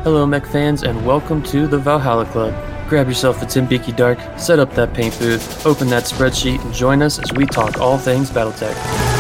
Hello, mech fans, and welcome to the Valhalla Club. Grab yourself a Timbeaky Dark, set up that paint booth, open that spreadsheet, and join us as we talk all things Battletech.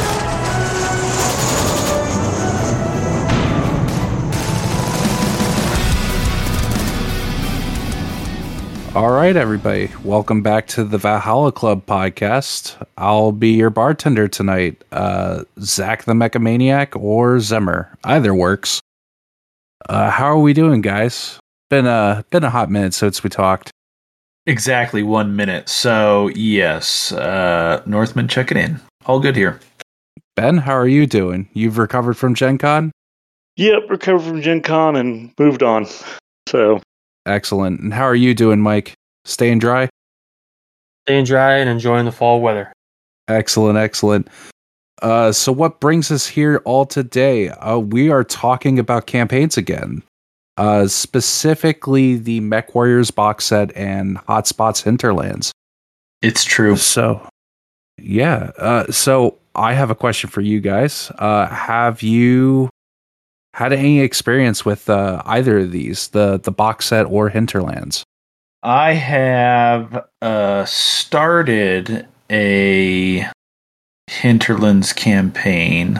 All right, everybody. Welcome back to the Valhalla Club podcast. I'll be your bartender tonight. Zach the Mechamaniac or Zemmer. Either works. How are we doing, guys? Been a hot minute since we talked. Exactly 1 minute. So, yes, Northman checking in. All good here. Ben, how are you doing? You've recovered from Gen Con? Yep, recovered from Gen Con and moved on. So Excellent. And how are you doing, Mike? Staying dry? Staying dry and enjoying the fall weather. Excellent. So what brings us here all today? We are talking about campaigns again. Specifically the Mech Warriors box set and Hotspots Hinterlands. It's true. So, yeah. So I have a question for you guys. Have you had any experience with either of these, the box set or Hinterlands? I have started a Hinterlands campaign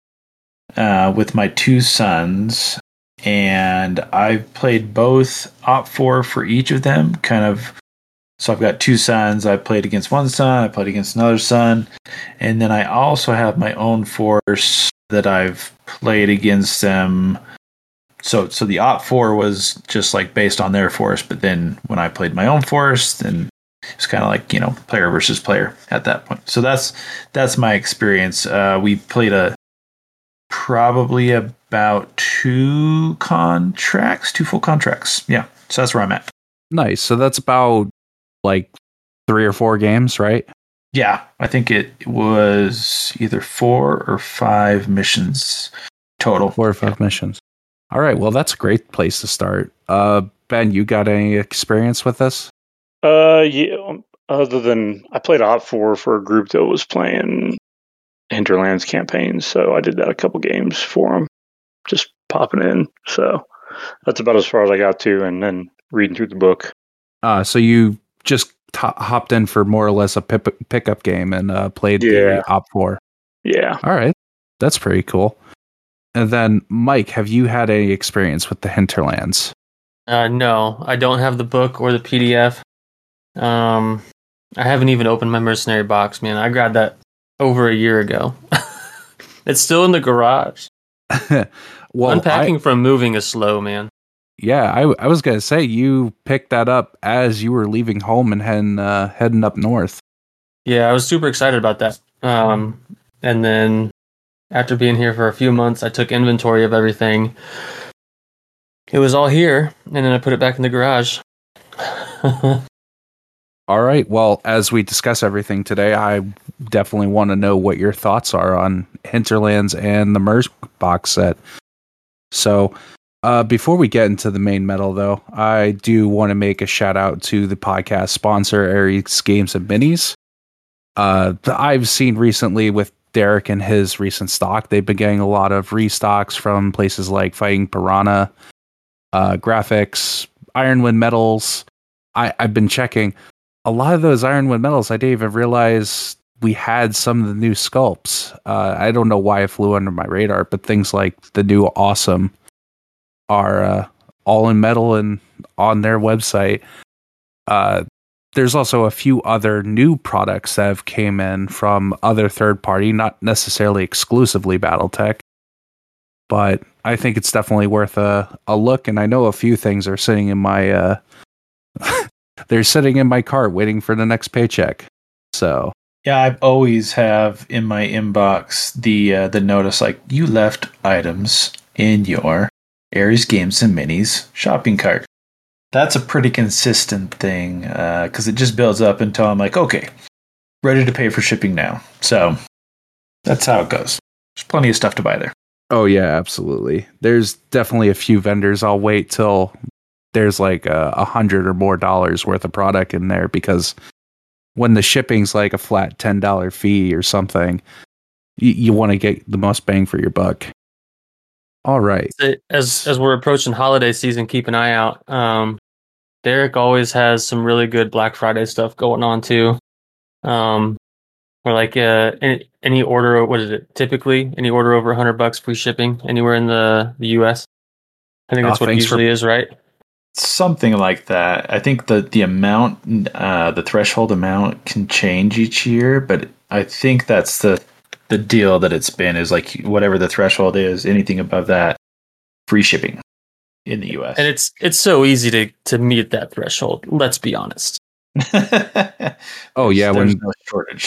with my two sons, and I've played both Op4 for each of them, kind of. So I've got two sons. I played against one son, I played against another son, and then I also have my own force that I've played against them. So the Op4 was just like based on their force, but then when I played my own force, then it's kind of like, player versus player at that point. So that's my experience. We played probably about two full contracts. Yeah. So that's where I'm at. Nice. So that's about like 3 or 4 games, right? Yeah. I think it was either 4 or 5 missions total. 4 or 5 missions. All right. Well, that's a great place to start. Ben, you got any experience with this? yeah. Other than I played Op4 for a group that was playing Hinterlands campaigns, so I did that a couple games for them, just popping in. So that's about as far as I got to, and then reading through the book. So you just hopped in for more or less a pickup game and played the Op4. Yeah. All right. That's pretty cool. And then, Mike, have you had any experience with the Hinterlands? No, I don't have the book or the PDF. I haven't even opened my mercenary box, man. I grabbed that over a year ago. It's still in the garage. Well, unpacking from moving is slow, man. Yeah, I was going to say, you picked that up as you were leaving home and heading up north. Yeah, I was super excited about that. And then after being here for a few months, I took inventory of everything. It was all here, and then I put it back in the garage. All right. Well, as we discuss everything today, I definitely want to know what your thoughts are on Hinterlands and the Merc box set. So, before we get into the main metal, though, I do want to make a shout out to the podcast sponsor, Ares Games and Minis. I've seen recently with Derek and his recent stock, they've been getting a lot of restocks from places like Fighting Piranha, Graphics, Ironwind Metals. I've been checking a lot of those Ironwind Metals. I didn't even realize we had some of the new sculpts. I don't know why it flew under my radar, but things like the new Awesome are all in metal and on their website. There's also a few other new products that have came in from other third party, not necessarily exclusively Battletech, but I think it's definitely worth a look. And I know a few things are sitting in my they're sitting in my cart waiting for the next paycheck. So yeah, I've always have in my inbox the notice like, you left items in your Ares Games and Minis shopping cart. That's a pretty consistent thing because it just builds up until I'm like, okay, ready to pay for shipping now. So that's how it goes. There's plenty of stuff to buy there. Oh yeah, absolutely. There's definitely a few vendors I'll wait till there's like $100 or more worth of product in there, because when the shipping's like a flat $10 fee or something, you want to get the most bang for your buck. All right. As we're approaching holiday season, keep an eye out. Derek always has some really good Black Friday stuff going on too. Or like any order, what is it? Typically, any order over $100 free shipping anywhere in the US. I think that's what it usually is, right? Something like that. I think the amount, the threshold amount can change each year, but I think that's the deal that it's been is like whatever the threshold is, anything above that, free shipping in the US. And it's so easy to meet that threshold. Let's be honest. Oh yeah, there's no shortage.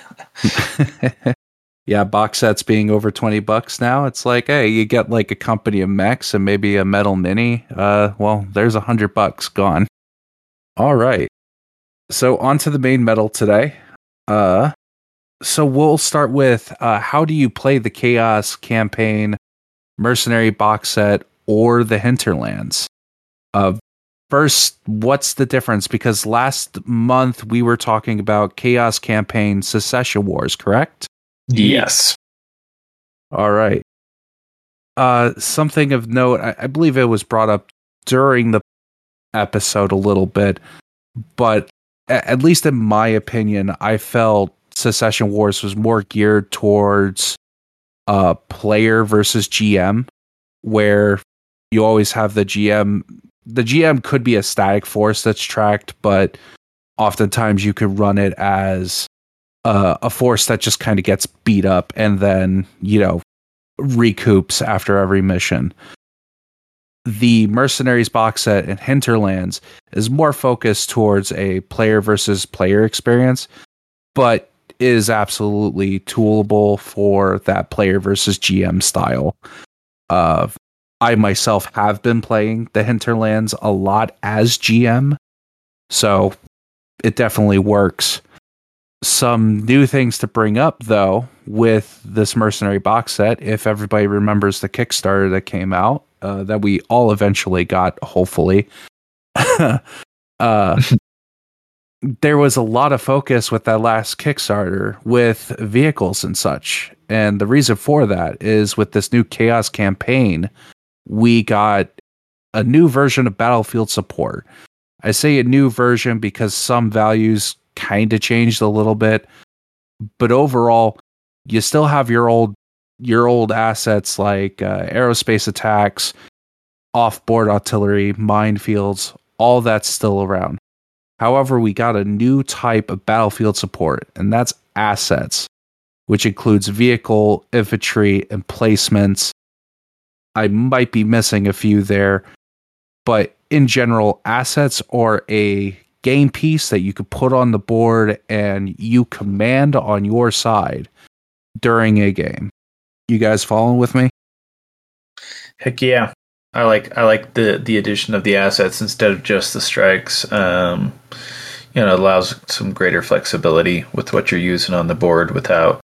Yeah, box sets being over $20 now. It's like, hey, you get like a company of mechs and maybe a metal mini. Well, there's $100 gone. All right. So on to the main metal today. So we'll start with how do you play the Chaos campaign, Mercenary box set, or the Hinterlands? First, what's the difference? Because last month we were talking about Chaos campaign Secession Wars, correct? Yes. All right. Something of note, I believe it was brought up during the episode a little bit, but at least in my opinion, I felt Secession Wars was more geared towards player versus GM, where you always have the GM. The GM could be a static force that's tracked, but oftentimes you could run it as a force that just kind of gets beat up and then, recoups after every mission. The Mercenaries box set in Hinterlands is more focused towards a player versus player experience, but is absolutely toolable for that player versus GM style. I myself have been playing the Hinterlands a lot as GM, so it definitely works. Some new things to bring up, though, with this Mercenary box set, if everybody remembers the Kickstarter that came out, that we all eventually got, hopefully. There was a lot of focus with that last Kickstarter with vehicles and such. And the reason for that is with this new Chaos campaign, we got a new version of Battlefield support. I say a new version because some values kind of changed a little bit, but overall, you still have your old assets like aerospace attacks, off-board artillery, minefields, all that's still around. However, we got a new type of Battlefield support, and that's assets, which includes vehicle, infantry, emplacements. I might be missing a few there, but in general, assets are a game piece that you could put on the board and you command on your side during a game. You guys following with me? Heck yeah. I like the addition of the assets instead of just the strikes. It allows some greater flexibility with what you're using on the board without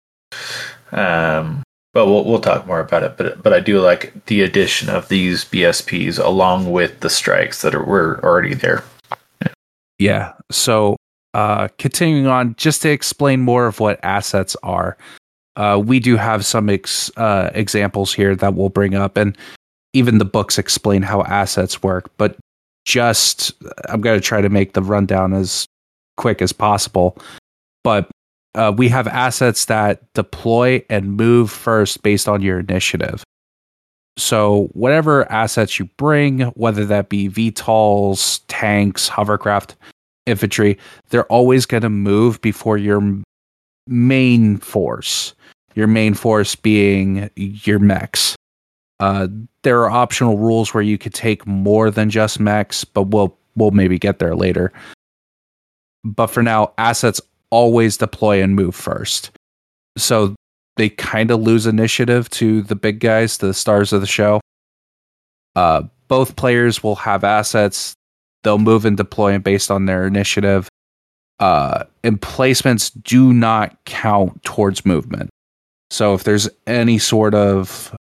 but we'll talk more about it. But I do like the addition of these BSPs along with the strikes that were already there. Yeah. So continuing on, just to explain more of what assets are, we do have some examples here that we'll bring up, and even the books explain how assets work. But I'm going to try to make the rundown as quick as possible. But we have assets that deploy and move first based on your initiative. So whatever assets you bring, whether that be VTOLs, tanks, hovercraft, infantry, they're always going to move before your main force. Your main force being your mechs. There are optional rules where you could take more than just mechs, but we'll maybe get there later. But for now, assets always deploy and move first. So they kind of lose initiative to the big guys, the stars of the show. Both players will have assets. They'll move and deploy based on their initiative. Emplacements do not count towards movement. So if there's any sort of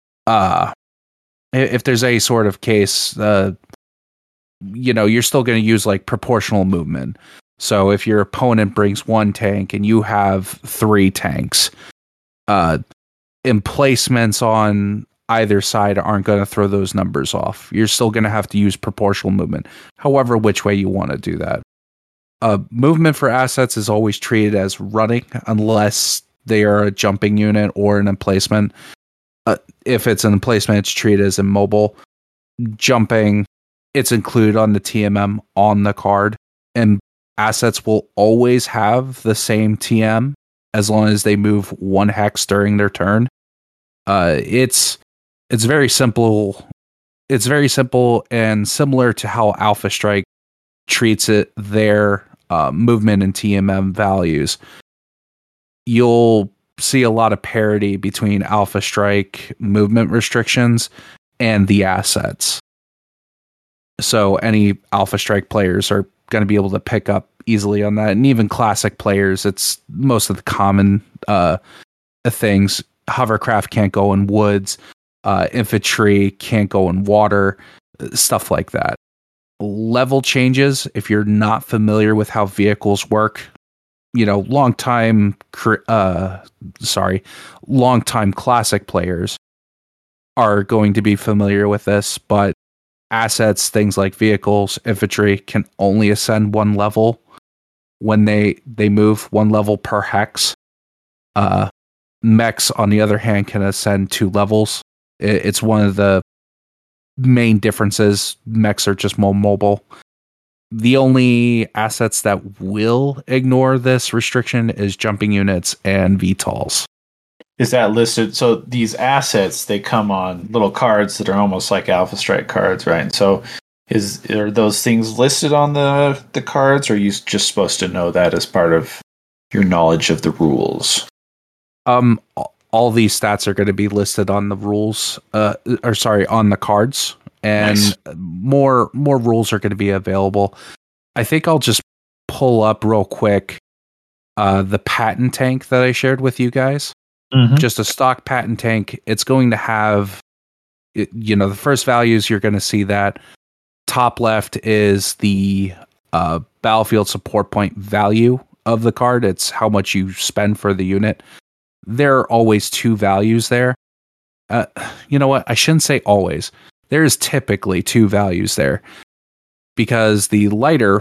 case, you're still going to use like proportional movement. So if your opponent brings one tank and you have 3 tanks, emplacements on either side aren't going to throw those numbers off. You're still going to have to use proportional movement, however which way you want to do that. Movement for assets is always treated as running unless they are a jumping unit or an emplacement. If it's an emplacement, it's treated as immobile. Jumping, it's included on the TMM on the card, and assets will always have the same TM as long as they move 1 hex during their turn. It's very simple. It's very simple and similar to how Alpha Strike treats their movement and TMM values. You'll see a lot of parity between Alpha Strike movement restrictions and the assets. So any Alpha Strike players are going to be able to pick up easily on that. And even classic players, it's most of the common things. Hovercraft can't go in woods. Infantry can't go in water. Stuff like that. Level changes, if you're not familiar with how vehicles work, longtime classic players are going to be familiar with this, but assets, things like vehicles, infantry, can only ascend 1 level when they move 1 level per hex. Mechs, on the other hand, can ascend 2 levels. It's one of the main differences. Mechs are just more mobile. The only assets that will ignore this restriction is jumping units and VTOLs. Is that listed? So these assets, they come on little cards that are almost like Alpha Strike cards, right? So are those things listed on the cards, or are you just supposed to know that as part of your knowledge of the rules? All these stats are going to be listed on the rules, on the cards, and nice. More rules are going to be available. I think I'll just pull up real quick the patent tank that I shared with you guys. Mm-hmm. Just a stock patent tank. It's going to have, the first values you're going to see that. Top left is the battlefield support point value of the card. It's how much you spend for the unit. There are always 2 values there. You know what? I shouldn't say always. There is typically 2 values there, because the lighter,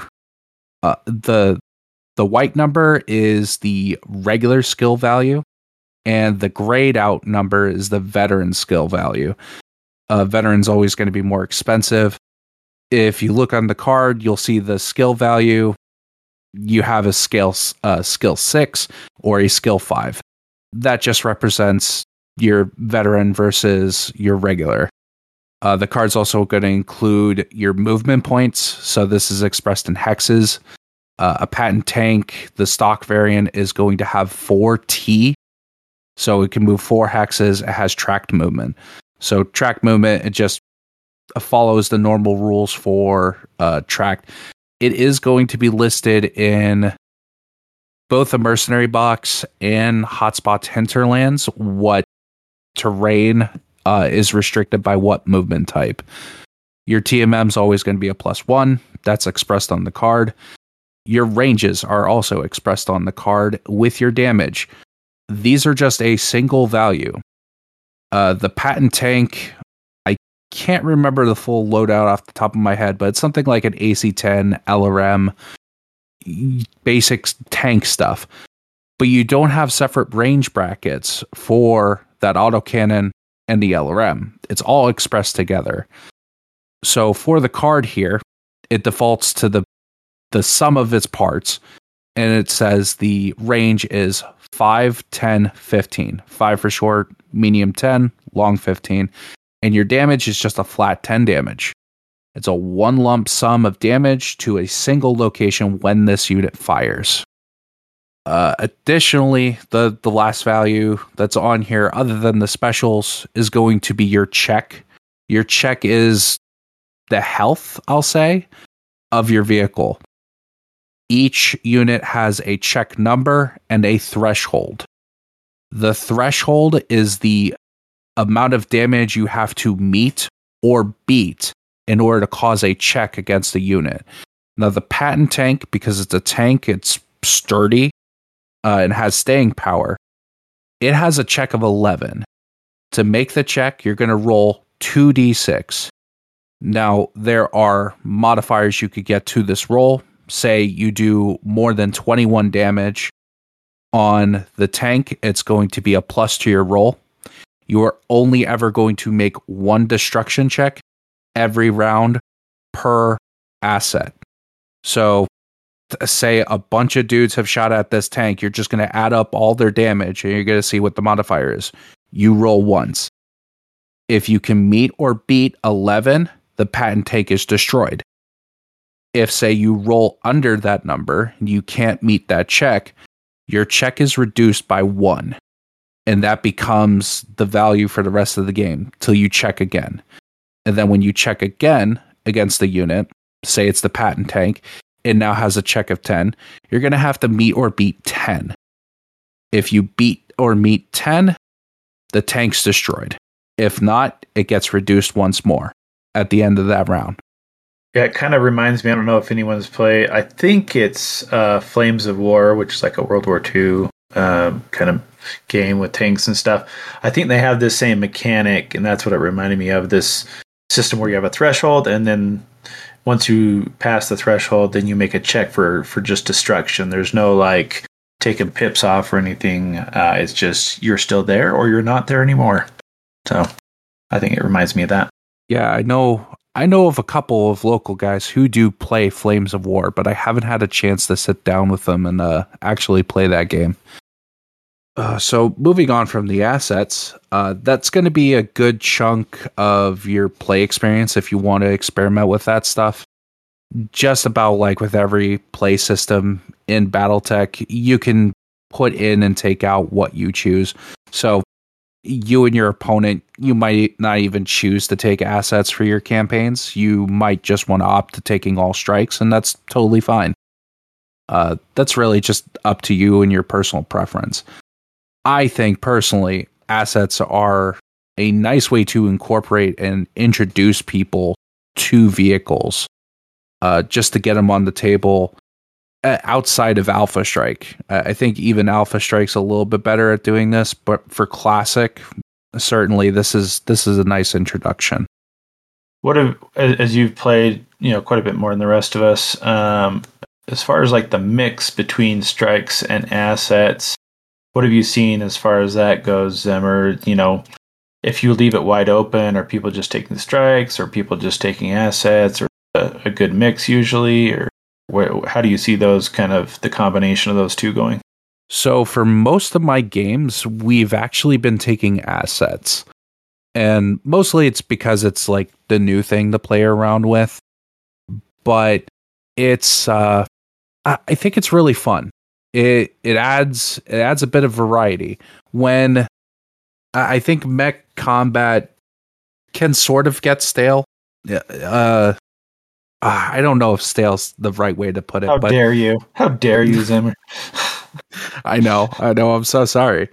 the white number is the regular skill value, and the grayed out number is the veteran skill value. Veteran's always going to be more expensive. If you look on the card, you'll see the skill value. You have a skill 6 or a skill 5. That just represents your veteran versus your regular. The card's also going to include your movement points. So this is expressed in hexes. A patent tank, the stock variant, is going to have 4T. So it can move 4 hexes. It has tracked movement. So tracked movement, it just follows the normal rules for tracked. It is going to be listed in both the Mercenary Box and Hotspot Hinterlands what terrain is restricted by what movement type. Your TMM is always going to be a +1. That's expressed on the card. Your ranges are also expressed on the card with your damage. These are just a single value. The patent tank, I can't remember the full loadout off the top of my head, but it's something like an AC-10, LRM, basic tank stuff. But you don't have separate range brackets for that autocannon and the LRM. It's all expressed together. So for the card here, it defaults to the sum of its parts, and it says the range is 5, 10, 15. 5 for short, medium 10, long 15. And your damage is just a flat 10 damage. It's a 1 lump sum of damage to a single location when this unit fires. Additionally, the last value that's on here, other than the specials, is going to be your check. Your check is the health, I'll say, of your vehicle. Each unit has a check number and a threshold. The threshold is the amount of damage you have to meet or beat in order to cause a check against a unit. Now, the patent tank, because it's a tank, it's sturdy and has staying power. It has a check of 11. To make the check, you're going to roll 2d6. Now, there are modifiers you could get to this roll. Say you do more than 21 damage on the tank, it's going to be a plus to your roll. You are only ever going to make one destruction check every round per asset. So, say a bunch of dudes have shot at this tank, you're just going to add up all their damage and you're going to see what the modifier is. You roll once. If you can meet or beat 11, the patent tank is destroyed. If, say, you roll under that number and you can't meet that check, your check is reduced by 1. And that becomes the value for the rest of the game till you check again. And then when you check again against the unit, say it's the patent tank, it now has a check of 10. You're going to have to meet or beat 10. If you beat or meet 10, the tank's destroyed. If not, it gets reduced once more at the end of that round. Yeah, it kind of reminds me, I don't know if anyone's played, I think it's Flames of War, which is like a World War II kind of game with tanks and stuff. I think they have this same mechanic, and that's what it reminded me of, this system where you have a threshold, and then once you pass the threshold, then you make a check for just destruction. There's no like taking pips off or anything. It's just you're still there or you're not there anymore. So I think it reminds me of that. Yeah, I know of a couple of local guys who do play Flames of War, but I haven't had a chance to sit down with them and actually play that game. So moving on from the assets, that's going to be a good chunk of your play experience if you want to experiment with that stuff. Just about like with every play system in BattleTech, you can put in and take out what you choose. So you and your opponent, you might not even choose to take assets for your campaigns. You might just want to opt to taking all strikes, and that's totally fine. That's really just up to you and your personal preference. I think personally, assets are a nice way to incorporate and introduce people to vehicles, just to get them on the table outside of Alpha Strike. I think even Alpha Strike's a little bit better at doing this, but for Classic, certainly this is a nice introduction. What have, as you've played, quite a bit more than the rest of us, as far as like the mix between strikes and assets, what have you seen as far as that goes, Zemmer? If you leave it wide open, are people just taking strikes, or people just taking assets, or a good mix usually, or how do you see those kind of the combination of those two going? So for most of my games, we've actually been taking assets, and mostly it's because it's like the new thing to play around with. But it's I think it's really fun. It adds a bit of variety. When I think mech combat can sort of get stale. I don't know if stale's the right way to put it. How dare you? How dare you, Zimmer? I know. I'm so sorry.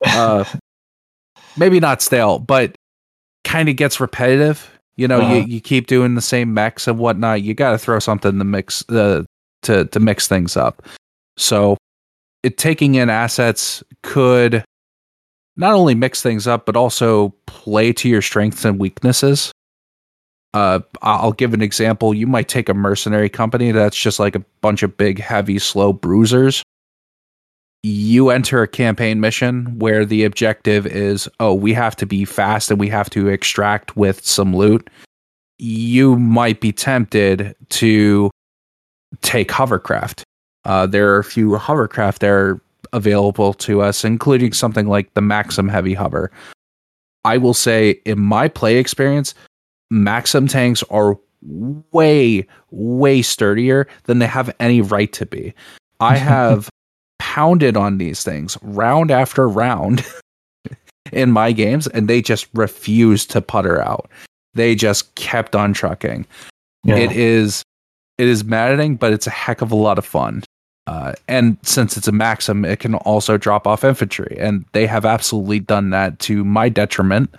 Maybe not stale, but kind of gets repetitive. You keep doing the same mechs and whatnot. You got to throw something in the mix to mix things up. So taking in assets could not only mix things up, but also play to your strengths and weaknesses. I'll give an example. You might take a mercenary company that's just like a bunch of big, heavy, slow bruisers. You enter a campaign mission where the objective is, we have to be fast and we have to extract with some loot. You might be tempted to take hovercraft. There are a few hovercraft that are available to us, including something like the Maxim Heavy Hover. I will say, in my play experience, Maxim tanks are way, way sturdier than they have any right to be. I have pounded on these things round after round in my games, and they just refused to putter out. They just kept on trucking. Yeah. It is maddening, but it's a heck of a lot of fun. And since it's a Maxim, it can also drop off infantry, and they have absolutely done that to my detriment.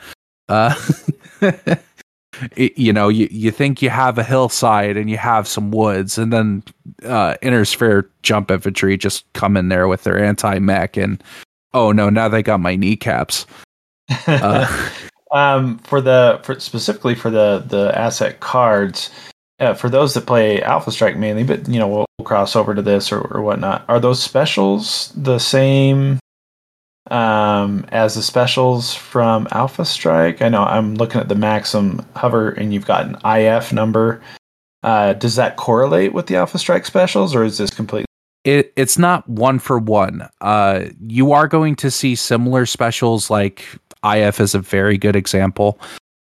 You think you have a hillside and you have some woods, and then Intersphere jump infantry just come in there with their anti-mech, and oh no, now they got my kneecaps. Specifically for the asset cards, for those that play Alpha Strike mainly, but we'll cross over to this or whatnot. Are those specials the same as the specials from Alpha Strike? I know I'm looking at the Maxim hover, and you've got an IF number. Does that correlate with the Alpha Strike specials, or is this completely? It's not one for one. You are going to see similar specials, like IF is a very good example.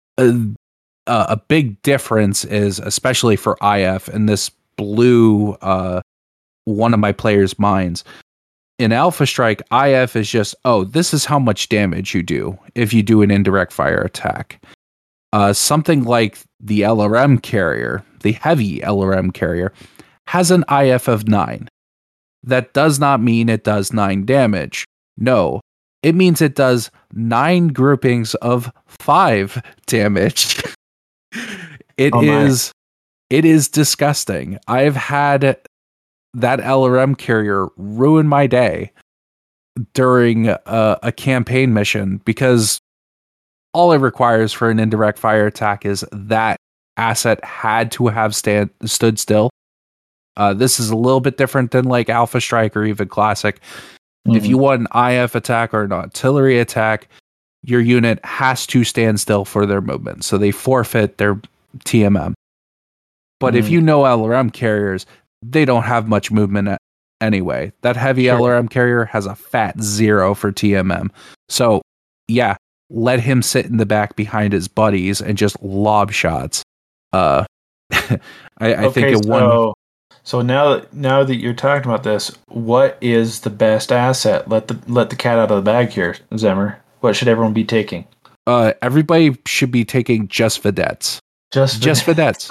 A big difference is, especially for IF, and this blew one of my players' minds. In Alpha Strike, IF is just, this is how much damage you do if you do an indirect fire attack. Something like the LRM carrier, the heavy LRM carrier, has an IF of 9. That does not mean it does 9 damage. No, it means it does 9 groupings of 5 damage. It is disgusting. I've had that LRM carrier ruin my day during a campaign mission, because all it requires for an indirect fire attack is that asset had to have stood still. This is a little bit different than like Alpha Strike or even Classic. Mm-hmm. If you want an IF attack or an artillery attack, your unit has to stand still for their movement, so they forfeit their TMM. But if you know LRM carriers, they don't have much movement anyway. That heavy LRM carrier has a fat 0 for TMM. So, yeah, let him sit in the back behind his buddies and just lob shots. I think it won. So now that you're talking about this, what is the best asset? Let the cat out of the bag here, Zemmer. What should everyone be taking? Everybody should be taking just vedettes. Just vedettes.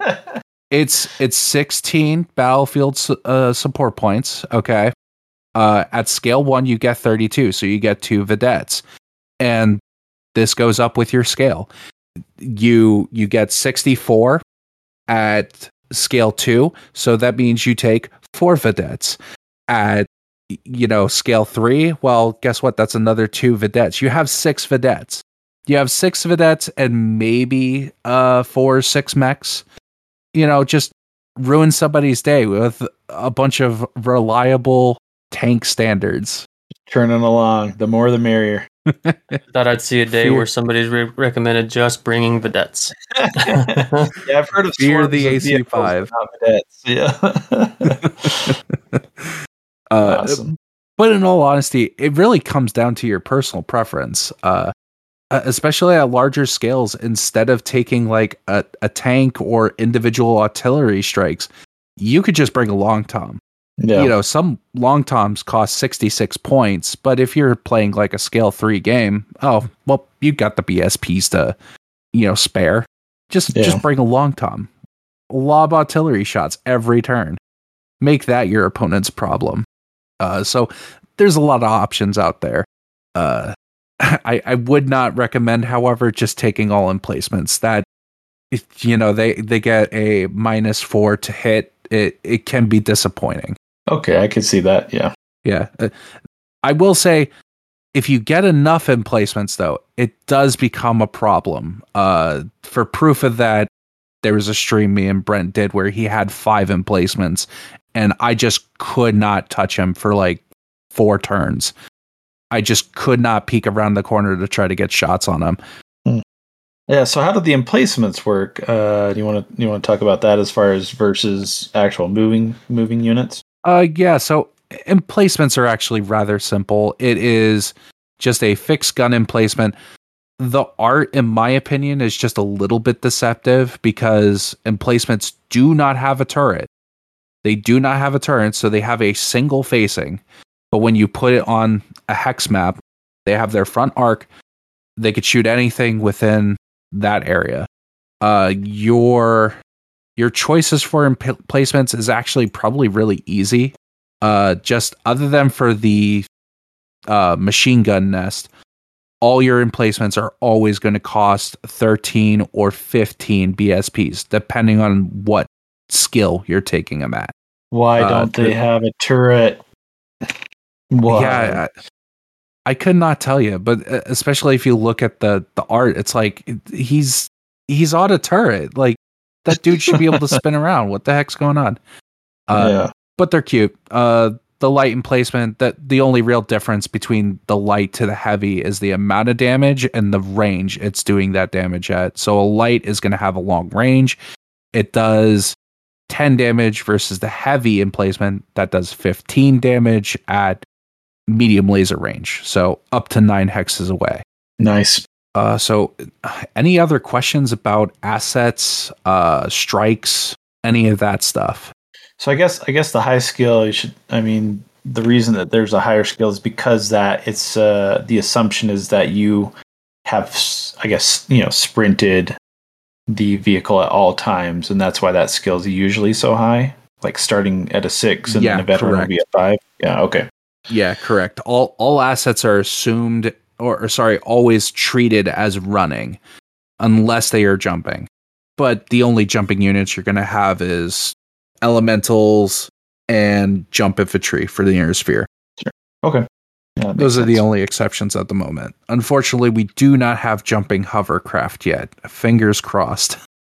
It's 16 battlefield support points. Okay. At scale 1, you get 32, so you get 2 vedettes, and this goes up with your scale. You get 64 at scale 2, so that means you take 4 vedettes. At scale 3, well, guess what? That's another 2 vedettes. You have 6 vedettes. You have 6 vedettes and maybe 4 or 6 mechs. Just ruin somebody's day with a bunch of reliable tank standards. Turning along, the more the merrier. Thought I'd see a day where somebody's recommended just bringing vedettes. Yeah, I've heard of Fear the AC5. Yeah. Awesome. But in all honesty, it really comes down to your personal preference. Especially at larger scales, instead of taking like a tank or individual artillery strikes, you could just bring a long tom. Yeah. Some long toms cost 66 points, but if you're playing like a scale 3 game, you got the BSPs to, spare. Just bring a long tom. Lob artillery shots every turn. Make that your opponent's problem. So there's a lot of options out there. I would not recommend, however, just taking all emplacements. That, they get a -4 to hit. It can be disappointing. Okay, I can see that. Yeah. Yeah. I will say, if you get enough emplacements, though, it does become a problem. For proof of that, there was a stream me and Brent did where he had 5 emplacements, and I just could not touch him for like 4 turns. I just could not peek around the corner to try to get shots on him. Yeah. So how did the emplacements work? Do you want to talk about that as far as versus actual moving units? Yeah. So emplacements are actually rather simple. It is just a fixed gun emplacement. The art, in my opinion, is just a little bit deceptive because emplacements do not have a turret. They do not have a turret, so they have a single facing. But when you put it on a hex map, they have their front arc. They could shoot anything within that area. Your choices for emplacements is actually probably really easy. Just other than for the machine gun nest, all your emplacements are always going to cost 13 or 15 BSPs, depending on what skill you're taking them at. Why don't they have a turret? Why? Yeah, I could not tell you, but especially if you look at the art, it's like he's on a turret. Like that dude should be able to spin around. What the heck's going on? But they're cute. The light and placement, that the only real difference between the light to the heavy is the amount of damage and the range it's doing that damage at. So a light is going to have a long range. It does 10 damage versus the heavy emplacement that does 15 damage at medium laser range. So up to 9 hexes away. Nice. So any other questions about assets, strikes, any of that stuff? So I guess the high skill, the reason that there's a higher skill is because that it's the assumption is that you have, sprinted the vehicle at all times, and that's why that skill is usually so high. Like starting at a 6 and then a veteran will be at 5. Yeah, okay. Yeah, correct. All assets are assumed always treated as running unless they are jumping. But the only jumping units you're going to have is elementals and jump infantry for the inner sphere. Sure. Okay. Yeah, those are the only exceptions at the moment. Unfortunately, we do not have jumping hovercraft yet. Fingers crossed.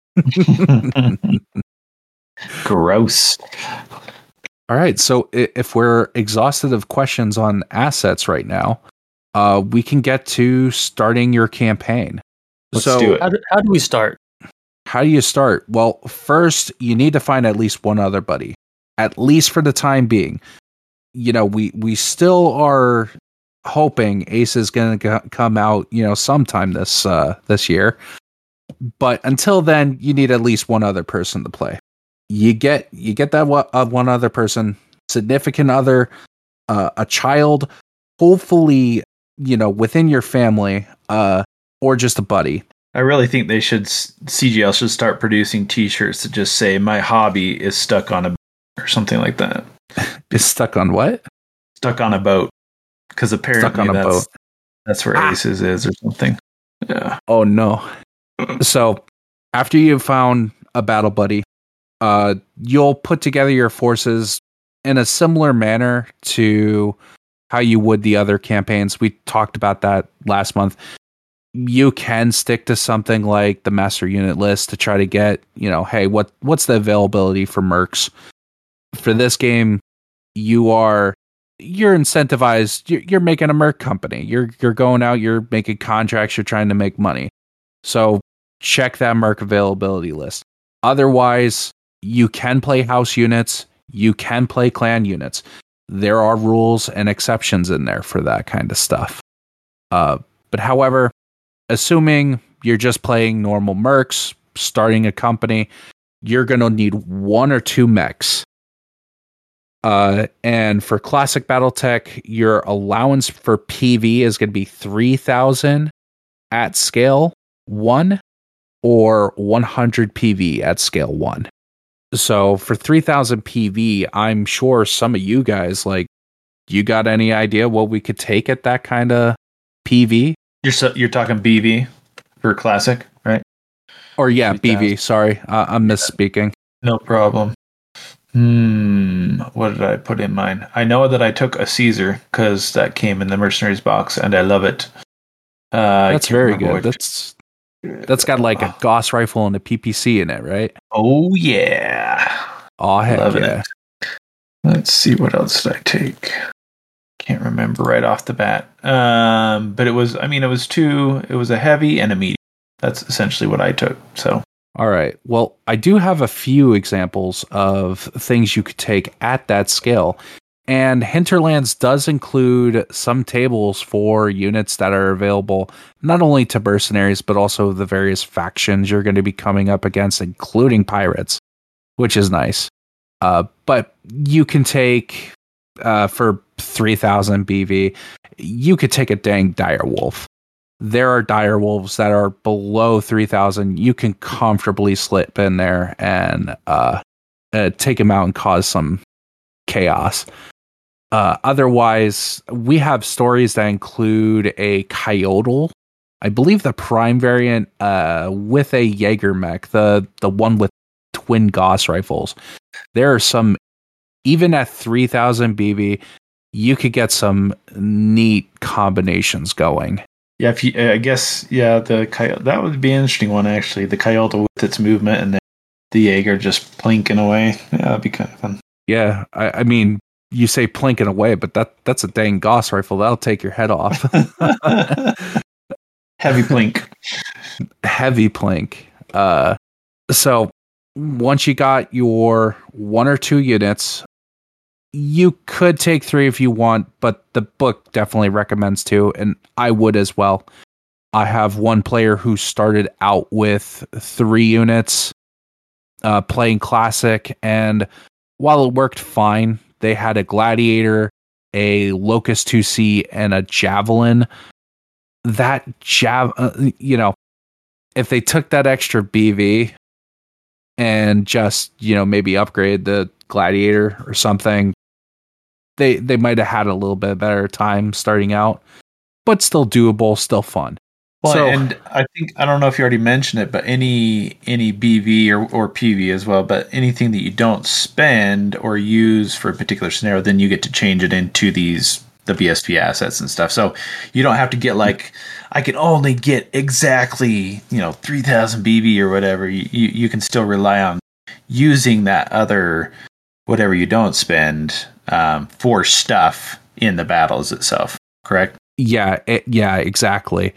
Gross. All right. So if we're exhausted of questions on assets right now, we can get to starting your campaign. Let's do it. How do we start? How do you start? Well, first, you need to find at least one other buddy, at least for the time being. You know, we still are hoping Ace is going to come out, sometime this year. But until then, you need at least one other person to play. You get that one other person, significant other, a child, hopefully, within your family, or just a buddy. I really think CGL should start producing T-shirts that just say "My hobby is stuck on a boat" or something like that. Is stuck on what? Stuck on a boat, because apparently that's where Aces is or something. Yeah. Oh no. So after you've found a battle buddy, you'll put together your forces in a similar manner to how you would the other campaigns. We talked about that last month. You can stick to something like the master unit list to try to get, hey, what's the availability for mercs? For this game, you're incentivized. You're making a merc company. You're going out. You're making contracts. You're trying to make money. So check that merc availability list. Otherwise, you can play house units. You can play clan units. There are rules and exceptions in there for that kind of stuff. But however, assuming you're just playing normal mercs, starting a company, you're going to need 1 or 2 mechs. And for classic Battletech, your allowance for PV is going to be 3,000 at scale 1 or 100 PV at scale 1. So for 3,000 PV, I'm sure some of you guys, you got any idea what we could take at that kind of PV? You're talking BV for classic, right? Or yeah, BV. Sorry, I'm misspeaking. No problem. What did I put in mine? I know that I took a Caesar because that came in the Mercenaries box, and I love it. That's very good. That's got a Gauss rifle and a PPC in it, right? Oh yeah. Oh heck yeah. It. Let's see, what else did I take? Can't remember right off the bat. But it was a heavy and a medium. That's essentially what I took. So. All right. Well, I do have a few examples of things you could take at that scale. And Hinterlands does include some tables for units that are available not only to mercenaries, but also the various factions you're going to be coming up against, including pirates, which is nice. But you can take, for 3,000 BV, you could take a dang direwolf. There are direwolves that are below 3,000. You can comfortably slip in there and take them out and cause some chaos. Otherwise, we have stories that include a Coyote. I believe the prime variant with a Jaeger mech, the one with twin Gauss rifles. There are some, even at 3,000 BV, you could get some neat combinations going. Yeah, if you, I guess, yeah, that would be an interesting one actually. The Kayolta with its movement and the Jaeger just plinking away. Yeah, that'd be kind of fun. Yeah, I mean, you say plinking away, but that's a dang Gauss rifle. That'll take your head off. Heavy plink. Heavy plink. So once you got your 1 or 2 units, you could take 3 if you want, but the book definitely recommends 2, and I would as well. I have one player who started out with 3 units playing Classic, and while it worked fine, they had a Gladiator, a Locust 2C, and a Javelin. That if they took that extra BV and just, maybe upgrade the Gladiator or something, they might have had a little bit better time starting out, but still doable, still fun. Well, and I think, I don't know if you already mentioned it, but any BV or PV as well, but anything that you don't spend or use for a particular scenario, then you get to change it into the BSP assets and stuff. So you don't have to get I can only get exactly 3,000 BV or whatever. You can still rely on using that other whatever you don't spend for stuff in the battles itself. Correct? Yeah, exactly.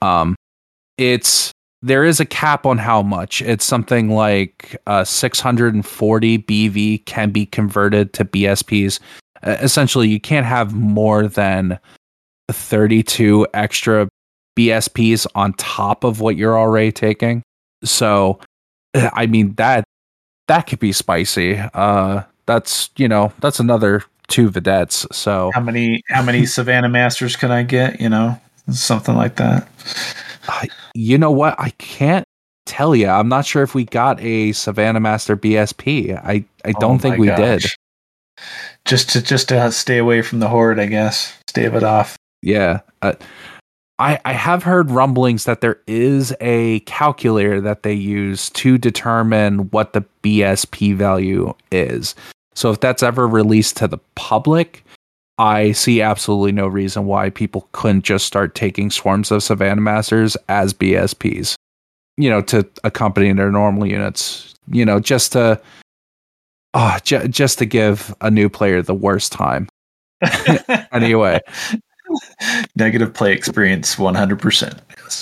There is a cap on how much. It's something like 640 BV can be converted to BSPs. Essentially, you can't have more than 32 extra BSPs on top of what you're already taking. So, I mean, that could be spicy. That's another 2 vedettes. So how many Savannah Masters can I get? Something like that. You know what? I can't tell you. I'm not sure if we got a Savannah Master BSP. I don't think we did. Just to stay away from the horde, I guess. Stave it off. Yeah. I have heard rumblings that there is a calculator that they use to determine what the BSP value is. So if that's ever released to the public, I see absolutely no reason why people couldn't just start taking swarms of Savannah Masters as BSPs, to accompany their normal units, just to give a new player the worst time. Anyway. Negative play experience 100%.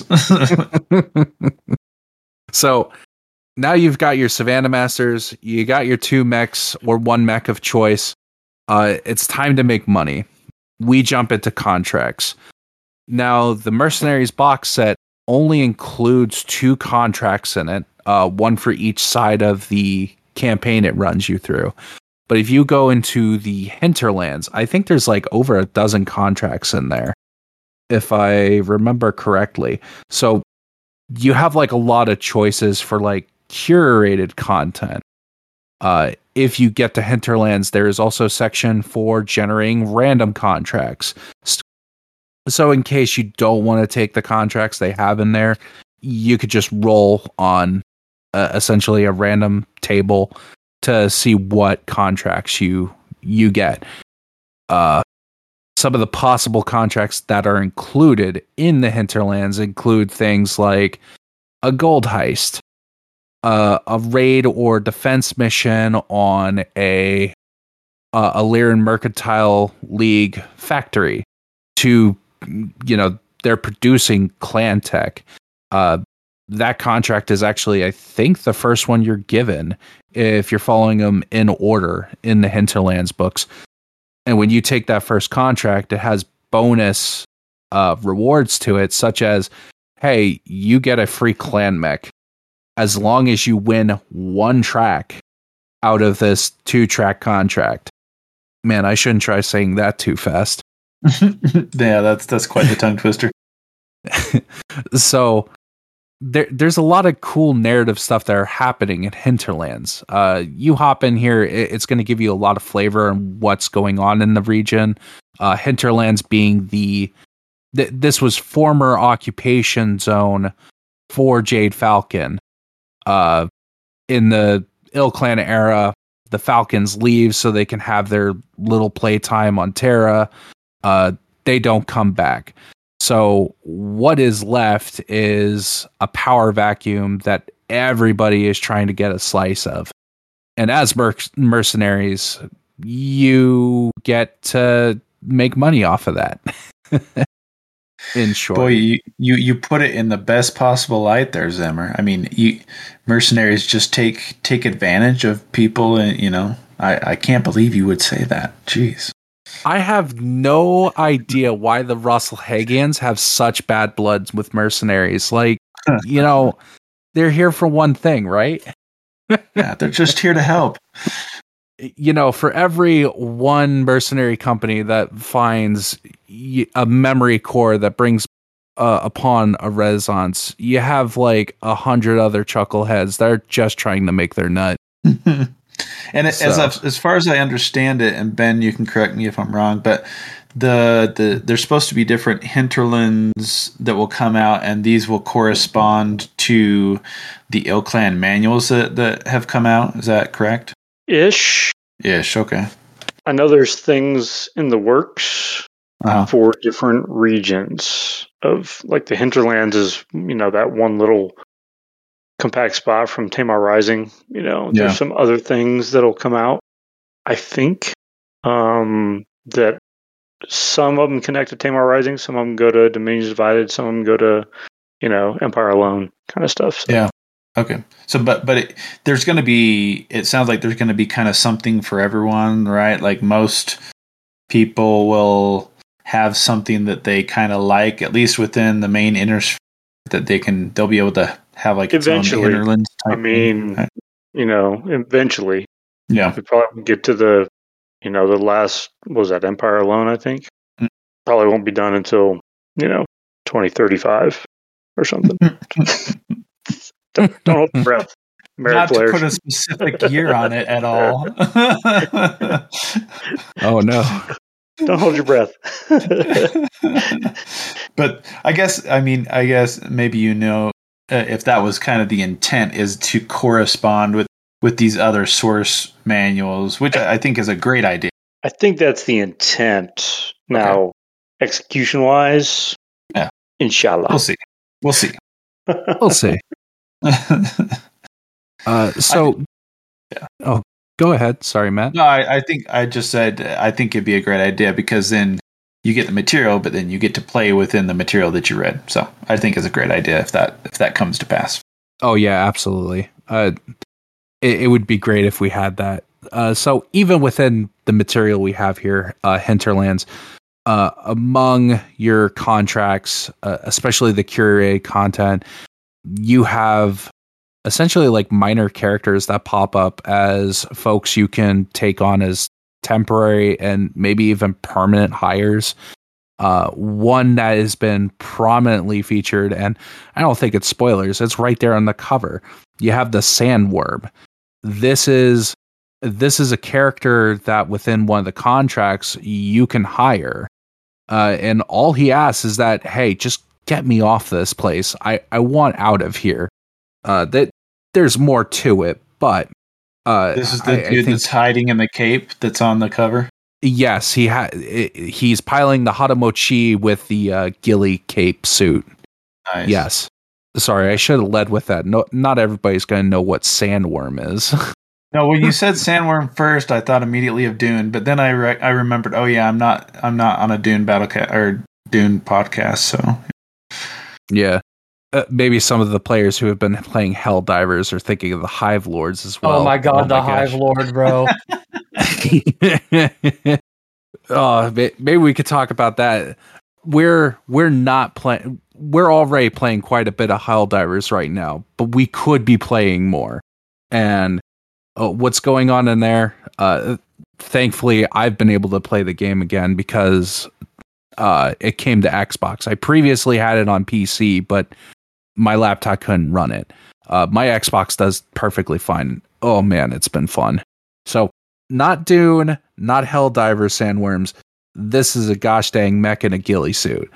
Yes. So now you've got your Savannah Masters, you got your 2 mechs or 1 mech of choice. It's time to make money. We jump into contracts. Now, the Mercenaries box set only includes 2 contracts in it, 1 for each side of the campaign it runs you through. But if you go into the Hinterlands, I think there's over a dozen contracts in there, if I remember correctly. So you have a lot of choices for curated content. If you get to Hinterlands, there is also a section for generating random contracts. So in case you don't want to take the contracts they have in there, you could just roll on essentially a random table to see what contracts you get. Some of the possible contracts that are included in the Hinterlands include things like a gold heist, a raid or defense mission on a Lyran Mercantile League factory to, they're producing clan tech. That contract is actually, I think, the first one you're given if you're following them in order in the Hinterlands books. And when you take that first contract, it has bonus rewards to it, such as, hey, you get a free clan mech as long as you win 1 track out of this 2-track contract. Man, I shouldn't try saying that too fast. Yeah, that's quite the tongue twister. So there's a lot of cool narrative stuff that are happening in Hinterlands. You hop in here, it's going to give you a lot of flavor on what's going on in the region. Hinterlands being this was former occupation zone for Jade Falcon. In the Ill Clan era, the Falcons leave so they can have their little playtime on Terra. They don't come back. So what is left is a power vacuum that everybody is trying to get a slice of. And as mercenaries, you get to make money off of that. In short. Boy, you put it in the best possible light there, Zimmer. I mean, mercenaries just take advantage of people, and I can't believe you would say that. Jeez. I have no idea why the Russell-Hagians have such bad blood with mercenaries. Like, they're here for one thing, right? Yeah, they're just here to help. For every one mercenary company that finds a memory core that brings upon a renaissance, you have like 100 other chuckleheads that are just trying to make their nut. And as far as I understand it, and Ben, you can correct me if I'm wrong, but there's supposed to be different hinterlands that will come out, and these will correspond to the Ilclan manuals that have come out. Is that correct? Ish. Okay. I know there's things in the works for different regions of, like, the hinterlands is, that one little compact spot from Tamar Rising. There's some other things that'll come out. I think that some of them connect to Tamar Rising, some of them go to Dominions Divided, some of them go to, Empire Alone kind of stuff. So. Yeah. Okay. So, but there's going to be, it sounds like there's going to be kind of something for everyone, right? Like most people will have something that they kind of like, at least within the main inner sphere, that they'll be able to have like eventually. Its own hinterlands type. I mean, thing. Eventually. Yeah. We probably get to the last, what was that, Empire Alone, I think? Probably won't be done until, 2035 or something. Don't hold your breath. Not to put a specific year on it at all. Oh, no. Don't hold your breath. But I guess maybe if that was kind of the intent, is to correspond with these other source manuals, which I think is a great idea. I think that's the intent. Now, execution-wise, inshallah. We'll see. We'll see. Go ahead. Sorry, Matt. No, I think I just said I think it'd be a great idea, because then you get the material, but then you get to play within the material that you read. So I think it's a great idea if that comes to pass. Oh yeah, absolutely. It would be great if we had that. So even within the material we have here, Hinterlands, among your contracts, especially the curated content, you have essentially like minor characters that pop up as folks you can take on as temporary and maybe even permanent hires. One that has been prominently featured, and I don't think it's spoilers, it's right there on the cover. You have the Sandworm. This is a character that within one of the contracts you can hire. And all he asks is that, hey, just get me off this place. I want out of here. That there's more to it, but this is the dude that's hiding in the cape that's on the cover. Yes, he's piling the Hatamochi with the ghillie cape suit. Nice. Yes. Sorry, I should have led with that. No, not everybody's going to know what Sandworm is. No, when you said Sandworm first, I thought immediately of Dune, but then I remembered. Oh yeah, I'm not on a Dune Dune podcast, so yeah. Maybe some of the players who have been playing Helldivers are thinking of the Hive Lords as well. Oh my god, Hive Lord, bro. Oh, maybe we could talk about that. We're not playing. We're already playing quite a bit of Helldivers right now, but we could be playing more. And what's going on in there? Thankfully, I've been able to play the game again because it came to Xbox. I previously had it on PC, but my laptop couldn't run it. My Xbox does perfectly fine. Oh man, it's been fun. So, not Dune, not Helldivers, Sandworms. This is a gosh dang mech in a ghillie suit.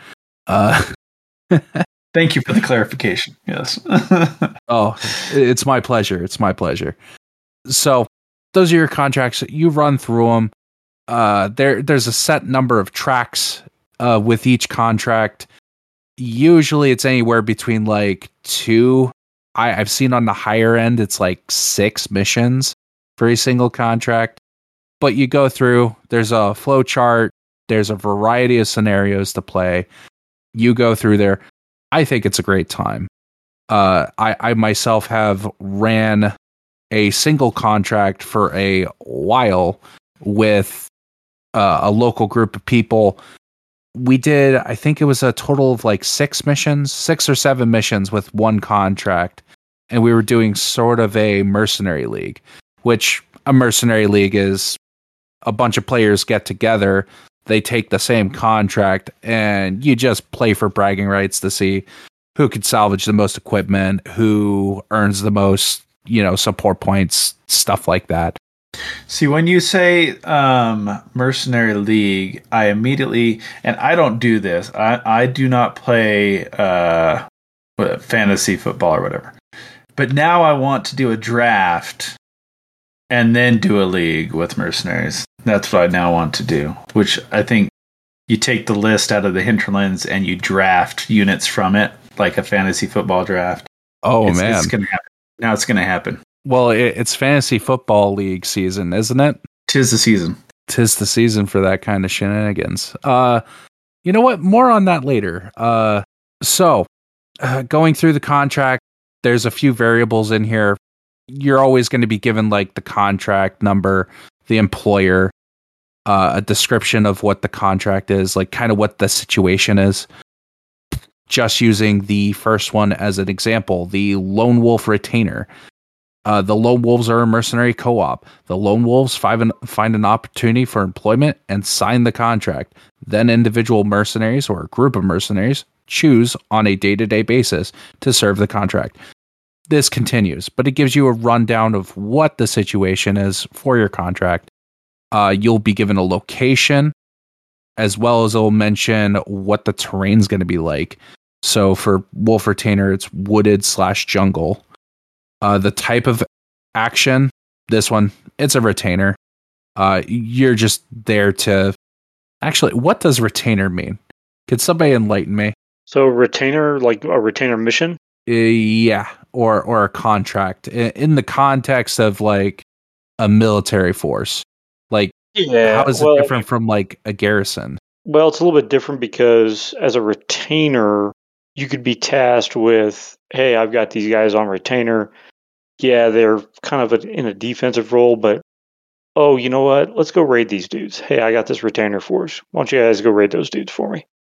Thank you for the clarification. Yes. Oh, it's my pleasure. It's my pleasure. So, those are your contracts. You run through them. There's a set number of tracks with each contract. Usually it's anywhere between like 2. I've seen on the higher end, it's like 6 missions for a single contract. But you go through, there's a flow chart, there's a variety of scenarios to play. You go through there. I think it's a great time. I myself have ran a single contract for a while with a local group of people. We did, I think it was a total of like 6 or 7 missions with one contract. And we were doing sort of a mercenary league, which a mercenary league is a bunch of players get together. They take the same contract and you just play for bragging rights to see who could salvage the most equipment, who earns the most, support points, stuff like that. See, when you say Mercenary League, I immediately, and I don't do this, I do not play fantasy football or whatever. But now I want to do a draft and then do a league with mercenaries. That's what I now want to do, which I think you take the list out of the Hinterlands and you draft units from it, like a fantasy football draft. Oh, man. It's going to happen. Now it's going to happen. Well, it's fantasy football league season, isn't it? 'Tis the season. 'Tis the season for that kind of shenanigans. You know what? More on that later. So, going through the contract, there's a few variables in here. You're always going to be given like the contract number, the employer, a description of what the contract is, like kind of what the situation is. Just using the first one as an example, the Lone Wolf Retainer. The Lone Wolves are a mercenary co-op. The Lone Wolves find an opportunity for employment and sign the contract. Then individual mercenaries or a group of mercenaries choose on a day-to-day basis to serve the contract. This continues, but it gives you a rundown of what the situation is for your contract. You'll be given a location, as well as it'll mention what the terrain's going to be like. So for Wolf Retainer, it's wooded/jungle. The type of action, this one, it's a retainer. You're just there to... Actually, what does retainer mean? Could somebody enlighten me? So retainer, like a retainer mission? Yeah, or a contract. In the context of like a military force. Like, how is it different from like a garrison? Well, it's a little bit different because as a retainer, you could be tasked with, hey, I've got these guys on retainer. Yeah, they're kind of in a defensive role, but, oh, you know what? Let's go raid these dudes. Hey, I got this retainer force. Why don't you guys go raid those dudes for me?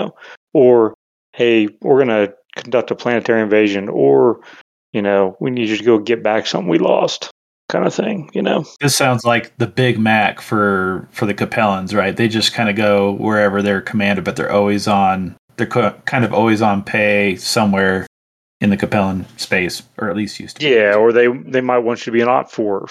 Or, hey, we're going to conduct a planetary invasion, or, we need you to go get back something we lost, kind of thing, This sounds like the Big Mac for the Capellans, right? They just kind of go wherever they're commanded, but they're always on, they're kind of always on pay somewhere in the Capellan space, or at least used to. Yeah, or they might want you to be an op for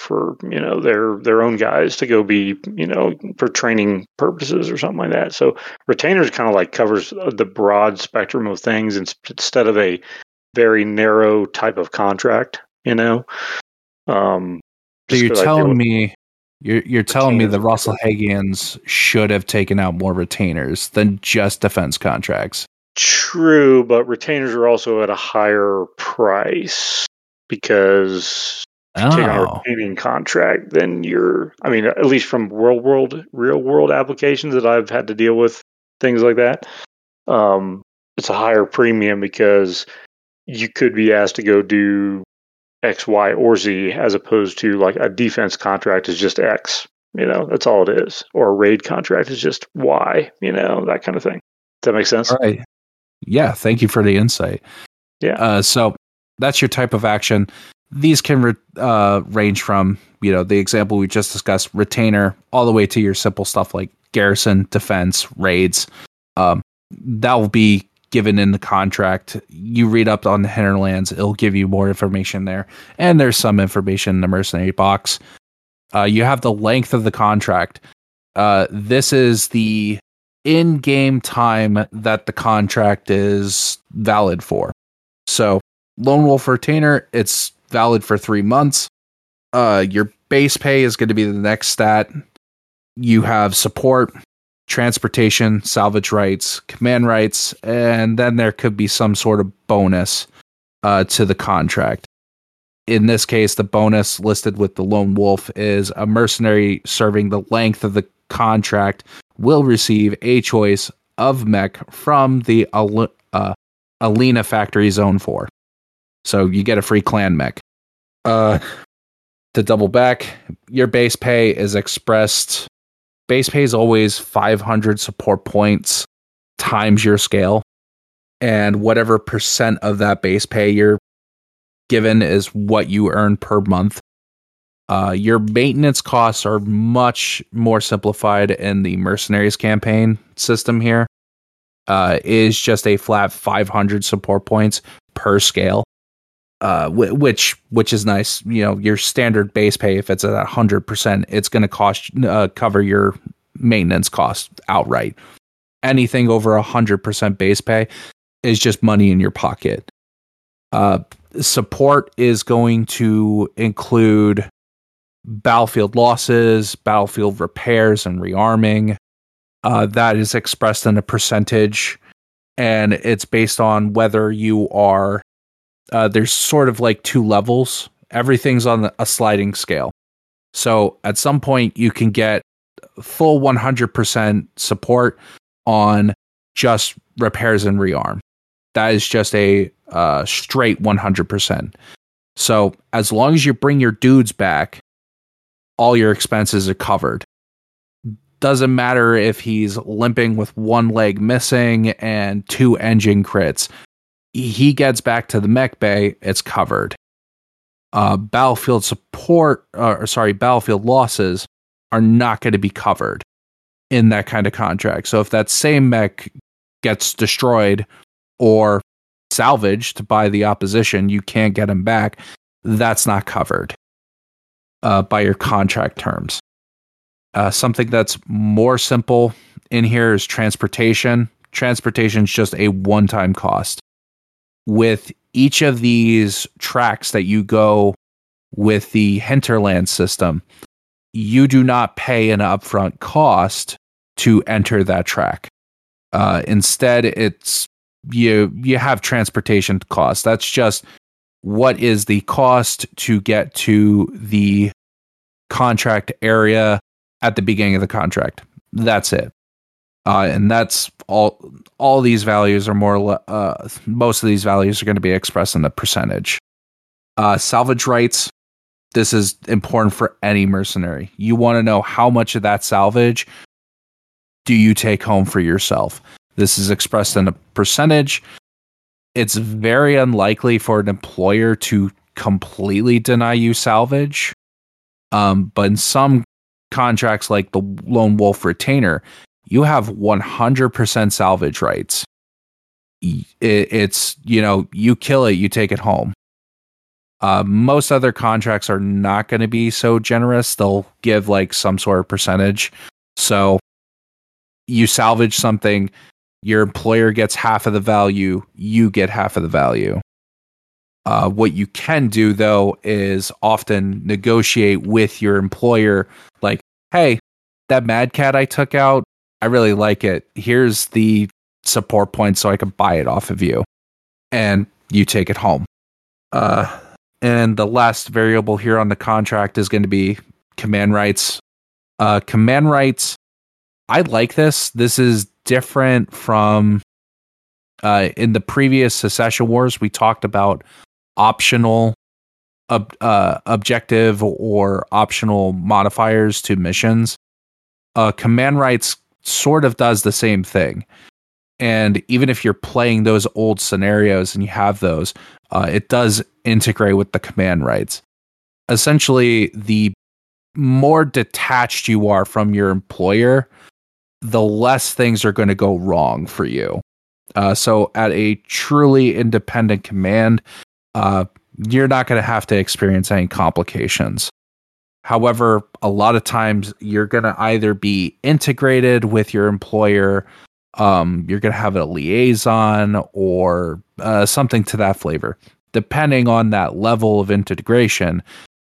their own guys to go be for training purposes or something like that. So retainers kind of like covers the broad spectrum of things instead of a very narrow type of contract. So you're telling me the Russell Hagians should have taken out more retainers than just defense contracts. True, but retainers are also at a higher price because if you take on a retaining contract, then at least from real world applications that I've had to deal with, things like that, it's a higher premium because you could be asked to go do X, Y, or Z as opposed to like a defense contract is just X. That's all it is. Or a raid contract is just Y, that kind of thing. Does that make sense? All right. Yeah, thank you for the insight. Yeah. So that's your type of action. These can range from, the example we just discussed, retainer, all the way to your simple stuff like garrison, defense, raids. That will be given in the contract. You read up on the Hinterlands, it'll give you more information there. And there's some information in the mercenary box. You have the length of the contract. This is the in-game time that the contract is valid for. So, Lone Wolf Retainer, it's valid for 3 months. Your base pay is going to be the next stat. You have support, transportation, salvage rights, command rights, and then there could be some sort of bonus to the contract. In this case, the bonus listed with the Lone Wolf is a mercenary serving the length of the contract will receive a choice of mech from the Alina Factory Zone 4. So you get a free clan mech. To double back, your base pay is expressed. Base pay is always 500 support points times your scale. And whatever percent of that base pay you're given is what you earn per month. Your maintenance costs are much more simplified in the Mercenaries campaign system here. Is just a flat 500 support points per scale, which is nice. You know, your standard base pay, if it's at 100%, it's going to cover your maintenance cost outright. Anything over 100% base pay is just money in your pocket. Support is going to include battlefield losses, battlefield repairs, and rearming. That is expressed in a percentage, and it's based on whether you are. There's sort of like two levels. Everything's on a sliding scale. So at some point, you can get full 100% support on just repairs and rearm. That is just a straight 100%. So as long as you bring your dudes back, all your expenses are covered. Doesn't matter if he's limping with one leg missing and 2 engine crits. He gets back to the mech bay, it's covered. Battlefield losses are not going to be covered in that kind of contract. So if that same mech gets destroyed or salvaged by the opposition, you can't get him back. That's not covered by your contract terms. Something that's more simple in here is transportation. Transportation is just a one-time cost. With each of these tracks that you go with the hinterland system, you do not pay an upfront cost to enter that track. Instead, it's you have transportation costs. That's just what is the cost to get to the contract area at the beginning of the contract. That's it. And that's all these values are most of these values are going to be expressed in the percentage. Salvage rights. This is important for any mercenary. You want to know how much of that salvage do you take home for yourself. This is expressed in a percentage. It's very unlikely for an employer to completely deny you salvage. But in some contracts like the Lone Wolf Retainer, you have 100% salvage rights. It's, you kill it, you take it home. Most other contracts are not going to be so generous. They'll give like some sort of percentage. So you salvage something, your employer gets half of the value, you get half of the value. What you can do, though, is often negotiate with your employer, like, hey, that Mad Cat I took out, I really like it. Here's the support point so I can buy it off of you. And you take it home. And the last variable here on the contract is going to be command rights. Command rights, I like this. This is different from in the previous Secession Wars, we talked about optional objective or optional modifiers to missions. Command rights sort of does the same thing. And even if you're playing those old scenarios and you have those, it does integrate with the command rights. Essentially, the more detached you are from your employer, the less things are going to go wrong for you. So at a truly independent command, you're not going to have to experience any complications. However, a lot of times you're going to either be integrated with your employer, you're going to have a liaison, or something to that flavor. Depending on that level of integration,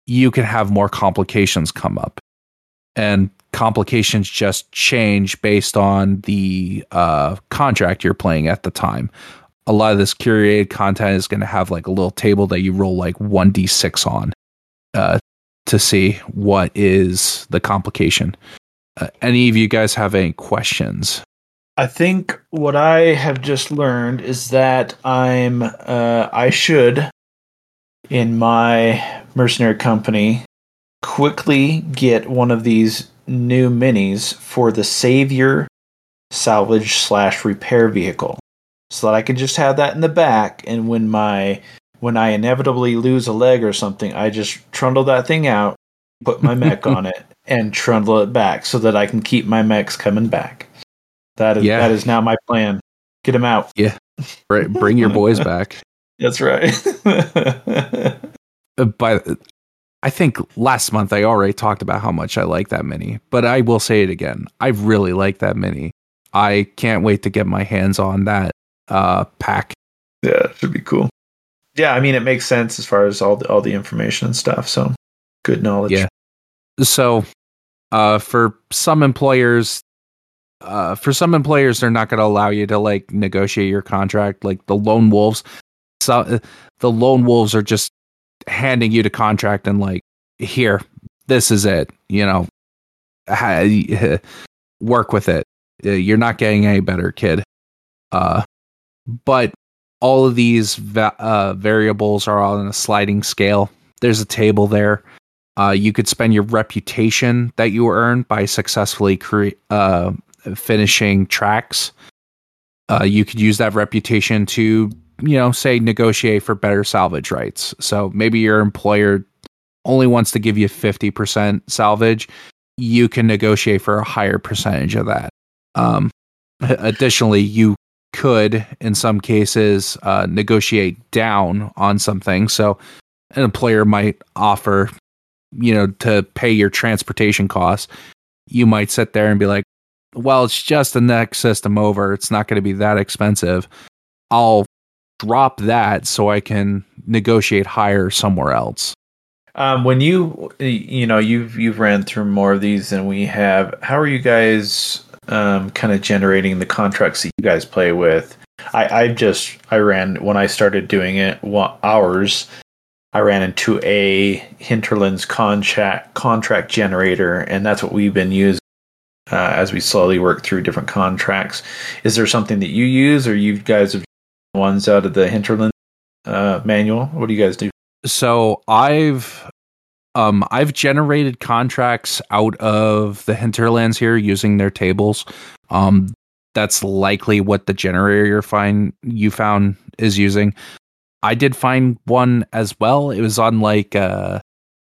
you can have more complications come up. And complications just change based on the contract you're playing at the time. A lot of this curated content is going to have like a little table that you roll like 1d6 on to see what is the complication. Any of you guys have any questions? I think what I have just learned is that I should, in my mercenary company, quickly get one of these new minis for the Savior salvage / repair vehicle, so that I can just have that in the back, and when I inevitably lose a leg or something, I just trundle that thing out, put my mech on it, and trundle it back so that I can keep my mechs coming back. That is now my plan. Get them out. Yeah. Bring your boys back. That's right. But I think last month I already talked about how much I like that mini, but I will say it again. I really like that mini. I can't wait to get my hands on that pack. Yeah, it should be cool. Yeah, I mean, it makes sense as far as all the information and stuff. So good knowledge. Yeah. So for some employers, they're not going to allow you to like negotiate your contract. Like the lone wolves, so the lone wolves are just handing you the contract and like, here, this is it. You know, work with it. You're not getting any better, kid. But all of these variables are on a sliding scale. There's a table there. You could spend your reputation that you earn by successfully finishing tracks. You could use that reputation to, say negotiate for better salvage rights. So maybe your employer only wants to give you 50% salvage. You can negotiate for a higher percentage of that. Additionally, you could, in some cases, negotiate down on something. So an employer might offer, to pay your transportation costs. You might sit there and be like, well, it's just the next system over. It's not going to be that expensive. I'll drop that so I can negotiate higher somewhere else. When you've ran through more of these than we have, how are you guys kind of generating the contracts that you guys play with? I ran, when I started doing it, I ran into a Hinterlands contract generator, and that's what we've been using as we slowly work through different contracts. Is there something that you use, or you guys have ones out of the Hinterlands manual? What do you guys do? So I've generated contracts out of the Hinterlands here using their tables. That's likely what the generator you found is using. I did find one as well. It was on like it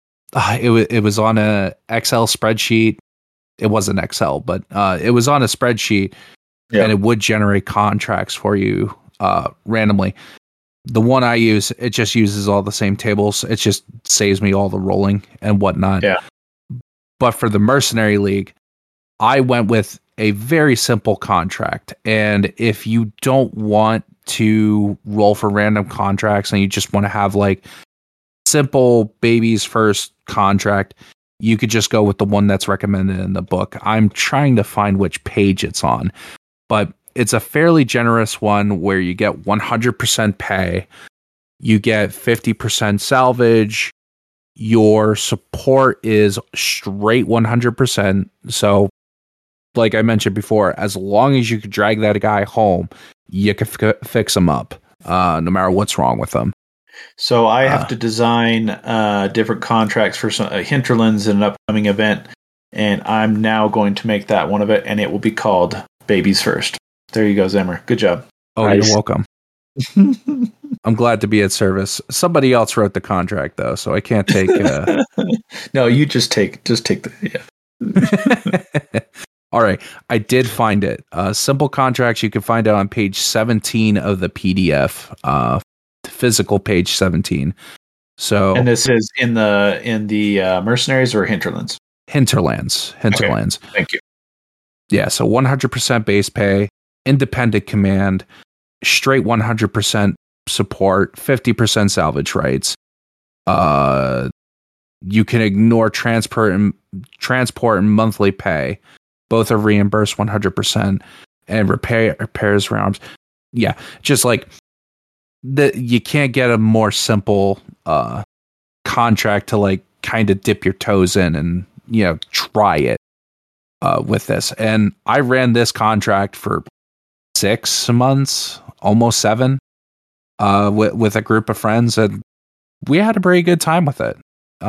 was on a Excel spreadsheet. It wasn't Excel, but it was on a spreadsheet, and it would generate contracts for you randomly. The one I use, it just uses all the same tables. It just saves me all the rolling and whatnot. Yeah. But for the Mercenary League, I went with a very simple contract. And if you don't want to roll for random contracts and you just want to have like simple babies first contract, you could just go with the one that's recommended in the book. I'm trying to find which page it's on, but it's a fairly generous one where you get 100% pay, you get 50% salvage, your support is straight 100%. So, like I mentioned before, as long as you could drag that guy home, you can fix him up, no matter what's wrong with them. So I have to design different contracts for some Hinterlands in an upcoming event, and I'm now going to make that one of it, and it will be called Babies First. There you go, Zemmer. Good job. Oh, nice. You're welcome. I'm glad to be at service. Somebody else wrote the contract, though, so I can't take... No, you just take the... Yeah. All right. I did find it. Simple contracts, you can find it on page 17 of the PDF. Physical page 17. So, and this is in the Mercenaries or Hinterlands? Hinterlands. Okay. Thank you. Yeah, so 100% base pay, independent command, straight 100% support, 50% salvage rights. you can ignore transport and monthly pay. Both are reimbursed 100%, and repairs rounds. Yeah, just like you can't get a more simple contract to like kind of dip your toes in and try it with this. And I ran this contract for 6 months, almost 7, with a group of friends, and we had a pretty good time with it.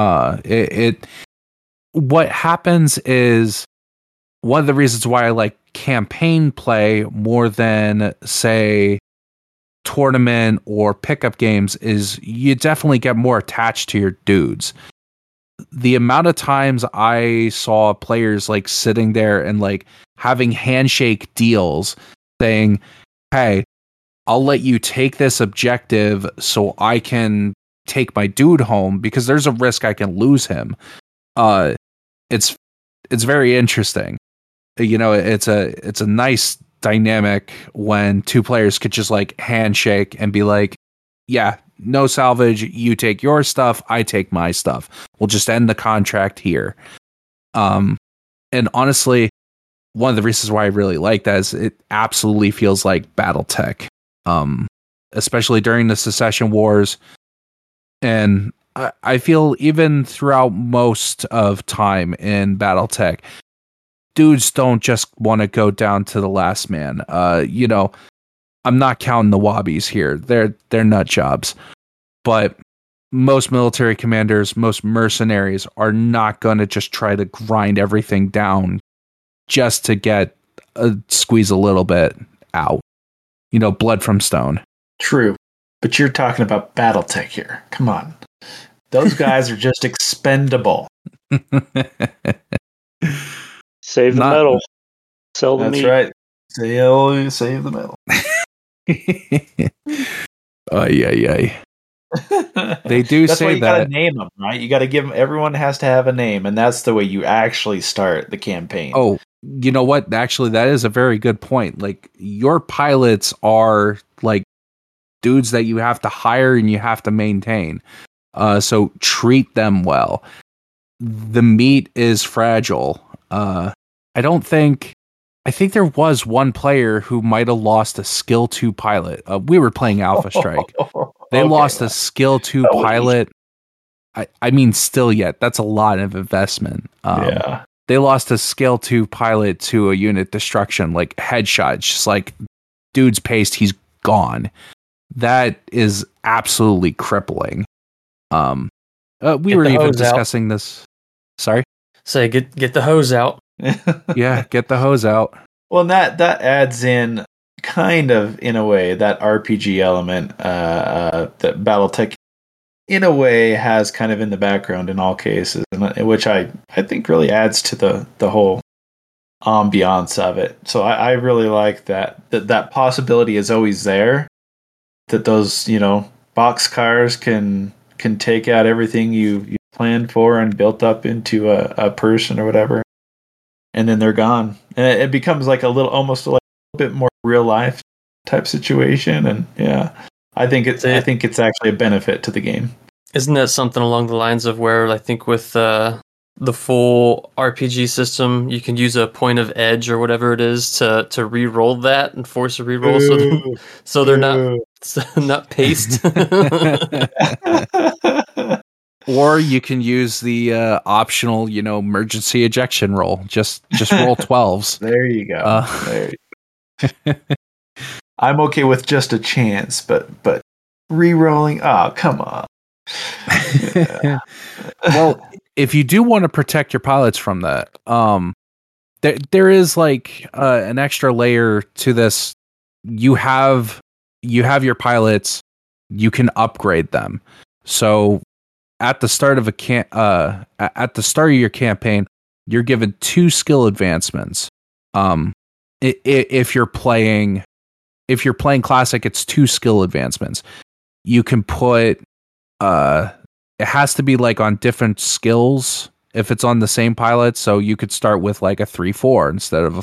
What happens is, one of the reasons why I like campaign play more than, say, tournament or pickup games is you definitely get more attached to your dudes. The amount of times I saw players like sitting there and like having handshake deals saying, hey, I'll let you take this objective so I can take my dude home because there's a risk I can lose him. It's very interesting. It's a nice dynamic when 2 players could just like handshake and be like, yeah, no salvage, you take your stuff, I take my stuff. We'll just end the contract here. And honestly, one of the reasons why I really like that is it absolutely feels like BattleTech. Especially during the Secession Wars. And I feel even throughout most of time in BattleTech, dudes don't just want to go down to the last man. I'm not counting the wobbies here. They're nut jobs. But most military commanders, most mercenaries are not going to just try to grind everything down just to squeeze a little bit out. Blood from stone. True. But you're talking about BattleTech here. Come on. Those guys are just expendable. Save the metal. Sell the meat. That's right. Save the metal. They do that's say why you that. gotta name them, right? You gotta give them. Everyone has to have a name, and that's the way you actually start the campaign. Oh, you know what? Actually, that is a very good point. Like, your pilots are like dudes that you have to hire and you have to maintain. So treat them well. The meat is fragile. I think there was one player who might have lost a skill 2 pilot. We were playing Alpha Strike. They lost a skill 2 pilot. I mean, still yet, that's a lot of investment. Yeah. They lost a skill 2 pilot to a unit destruction, like headshot. It's just like, dude's paced, he's gone. That is absolutely crippling. We were even discussing this. Sorry? Say, get the hose out. Yeah, get the hose out. Well, that adds in kind of, in a way, that RPG element that BattleTech, in a way, has kind of in the background in all cases, which I think really adds to the whole ambiance of it. So I really like that possibility is always there, that those boxcars can take out everything you planned for and built up into a person or whatever, and then they're gone, and it becomes like almost a bit more real life type situation. And yeah, I think it's actually a benefit to the game. Isn't that something along the lines of where I think with the full RPG system, you can use a point of edge or whatever it is to re-roll that and force a re-roll so they're not paced. Or you can use the optional, emergency ejection roll. Just roll 12s. There you go. I'm okay with just a chance, but re-rolling. Oh, come on. Yeah. Well, if you do want to protect your pilots from that, there is like an extra layer to this. You have your pilots. You can upgrade them. So at the start of your campaign, you're given 2 skill advancements. If you're playing classic, it's 2 skill advancements. You can put it has to be like on different skills if it's on the same pilot. So you could start with like a 3-4 instead of a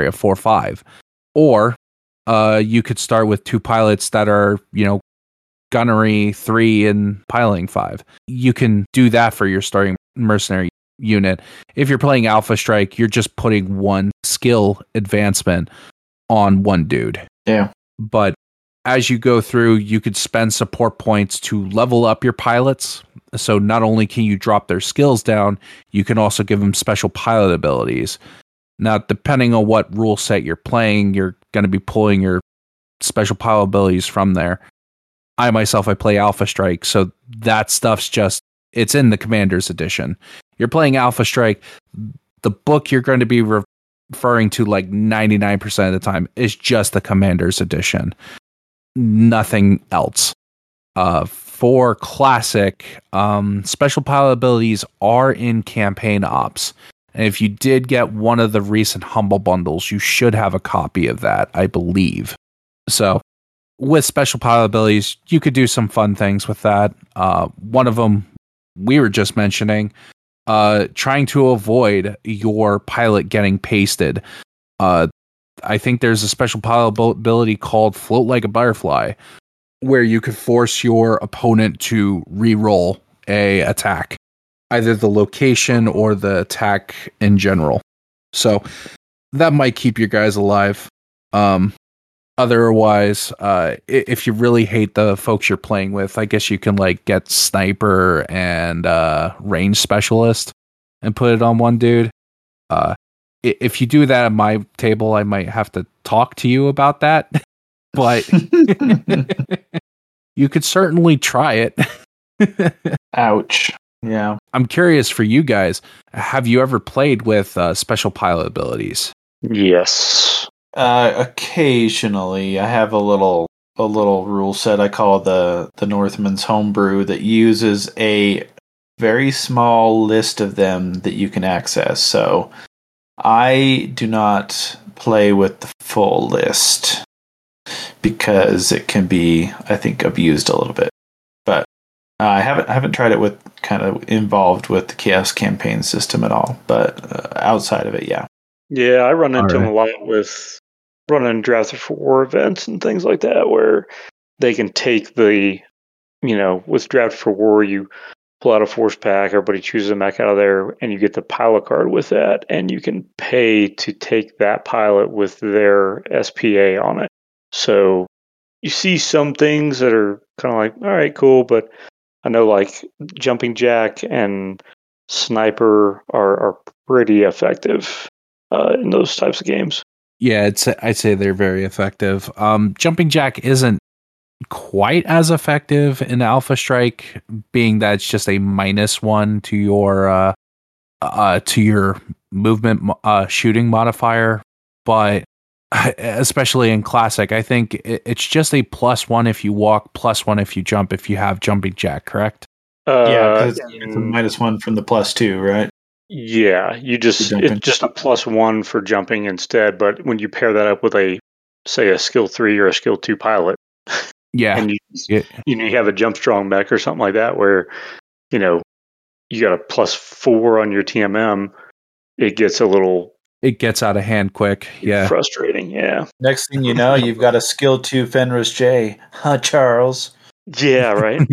4-5, or you could start with 2 pilots that are gunnery 3 and piloting 5. You can do that for your starting mercenary unit. If you're playing Alpha Strike, you're just putting one skill advancement on one dude. Yeah. But as you go through, you could spend support points to level up your pilots. So not only can you drop their skills down, you can also give them special pilot abilities. Now, depending on what rule set you're playing, you're going to be pulling your special pilot abilities from there. I play Alpha Strike, so that stuff's just, it's in the Commander's Edition. You're playing Alpha Strike, the book you're going to be referring to like 99% of the time is just the Commander's Edition. Nothing else. For Classic, special pilot abilities are in campaign ops. And if you did get one of the recent Humble Bundles, you should have a copy of that, I believe. So with special pilot abilities, you could do some fun things with that. One of them we were just mentioning, trying to avoid your pilot getting pasted. I think there's a special pilot ability called Float Like a Butterfly, where you could force your opponent to re-roll a attack, either the location or the attack in general. So that might keep your guys alive. Otherwise, if you really hate the folks you're playing with, I guess you can like get sniper and range specialist and put it on one dude. If you do that at my table, I might have to talk to you about that. But you could certainly try it. Ouch. Yeah. I'm curious for you guys. Have you ever played with special pilot abilities? Yes. Occasionally, I have a little rule set I call the Northman's Homebrew that uses a very small list of them that you can access. So I do not play with the full list because it can be, I think, abused a little bit. But I haven't tried it with kind of involved with the Chaos Campaign system at all. But outside of it, yeah. Yeah, I run into them a lot with running Drafted for War events and things like that, where they can take the, with Drafted for War, you pull out a force pack, everybody chooses a mech out of there, and you get the pilot card with that, and you can pay to take that pilot with their SPA on it. So you see some things that are kind of like, all right, cool, but I know like Jumping Jack and Sniper are pretty effective in those types of games. Yeah, I'd say they're very effective. Jumping Jack isn't quite as effective in Alpha Strike, being that it's just a -1 to your movement shooting modifier. But especially in Classic, I think it's just a +1 if you walk, +1 if you jump, if you have Jumping Jack, correct? Yeah, because it's a -1 from the +2, right? Yeah, it's just a +1 for jumping instead. But when you pair that up with a skill 3 or a skill 2 pilot, yeah, and you have a jump strong mech or something like that, where you got a +4 on your TMM, it gets out of hand quick. Yeah, frustrating. Yeah. Next thing you know, you've got a skill 2 Fenris J, huh, Charles? Yeah, right.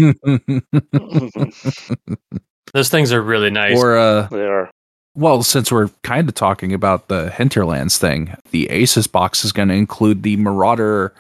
Those things are really nice. Or they are. Well, since we're kind of talking about the Hinterlands thing, the Aces box is going to include the Marauder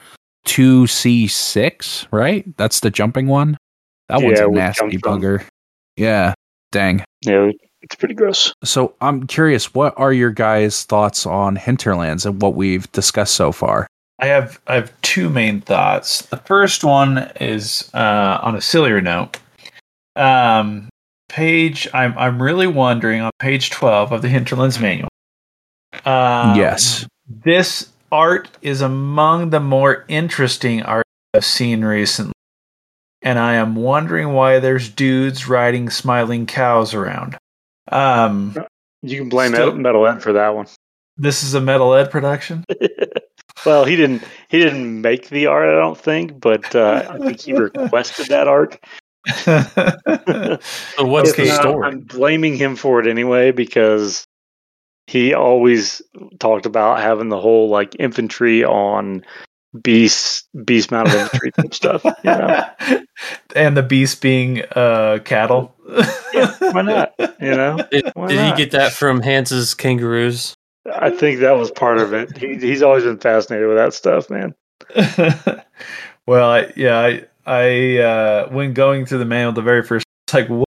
2C6, right? That's the jumping one. That one's a nasty bugger. Yeah, dang. Yeah, it's pretty gross. So I'm curious, what are your guys' thoughts on Hinterlands and what we've discussed so far? I have two main thoughts. The first one is on a sillier note. I'm really wondering on page 12 of the Hinterlands manual. Yes. This art is among the more interesting art I've seen recently. And I am wondering why there's dudes riding smiling cows around. You can blame Metal Ed for that one. This is a Metal Ed production? Well, he didn't make the art, I don't think, but I think he requested that art. So what's the story? I'm blaming him for it anyway, because he always talked about having the whole like infantry on beast mounted infantry type stuff. You know, And the beast being cattle. yeah, why not? You know, Did why he not? get that from Hans's kangaroos? I think that was part of it. He's always been fascinated with that stuff, man. Well, I when going through the manual, the very first, it's like, what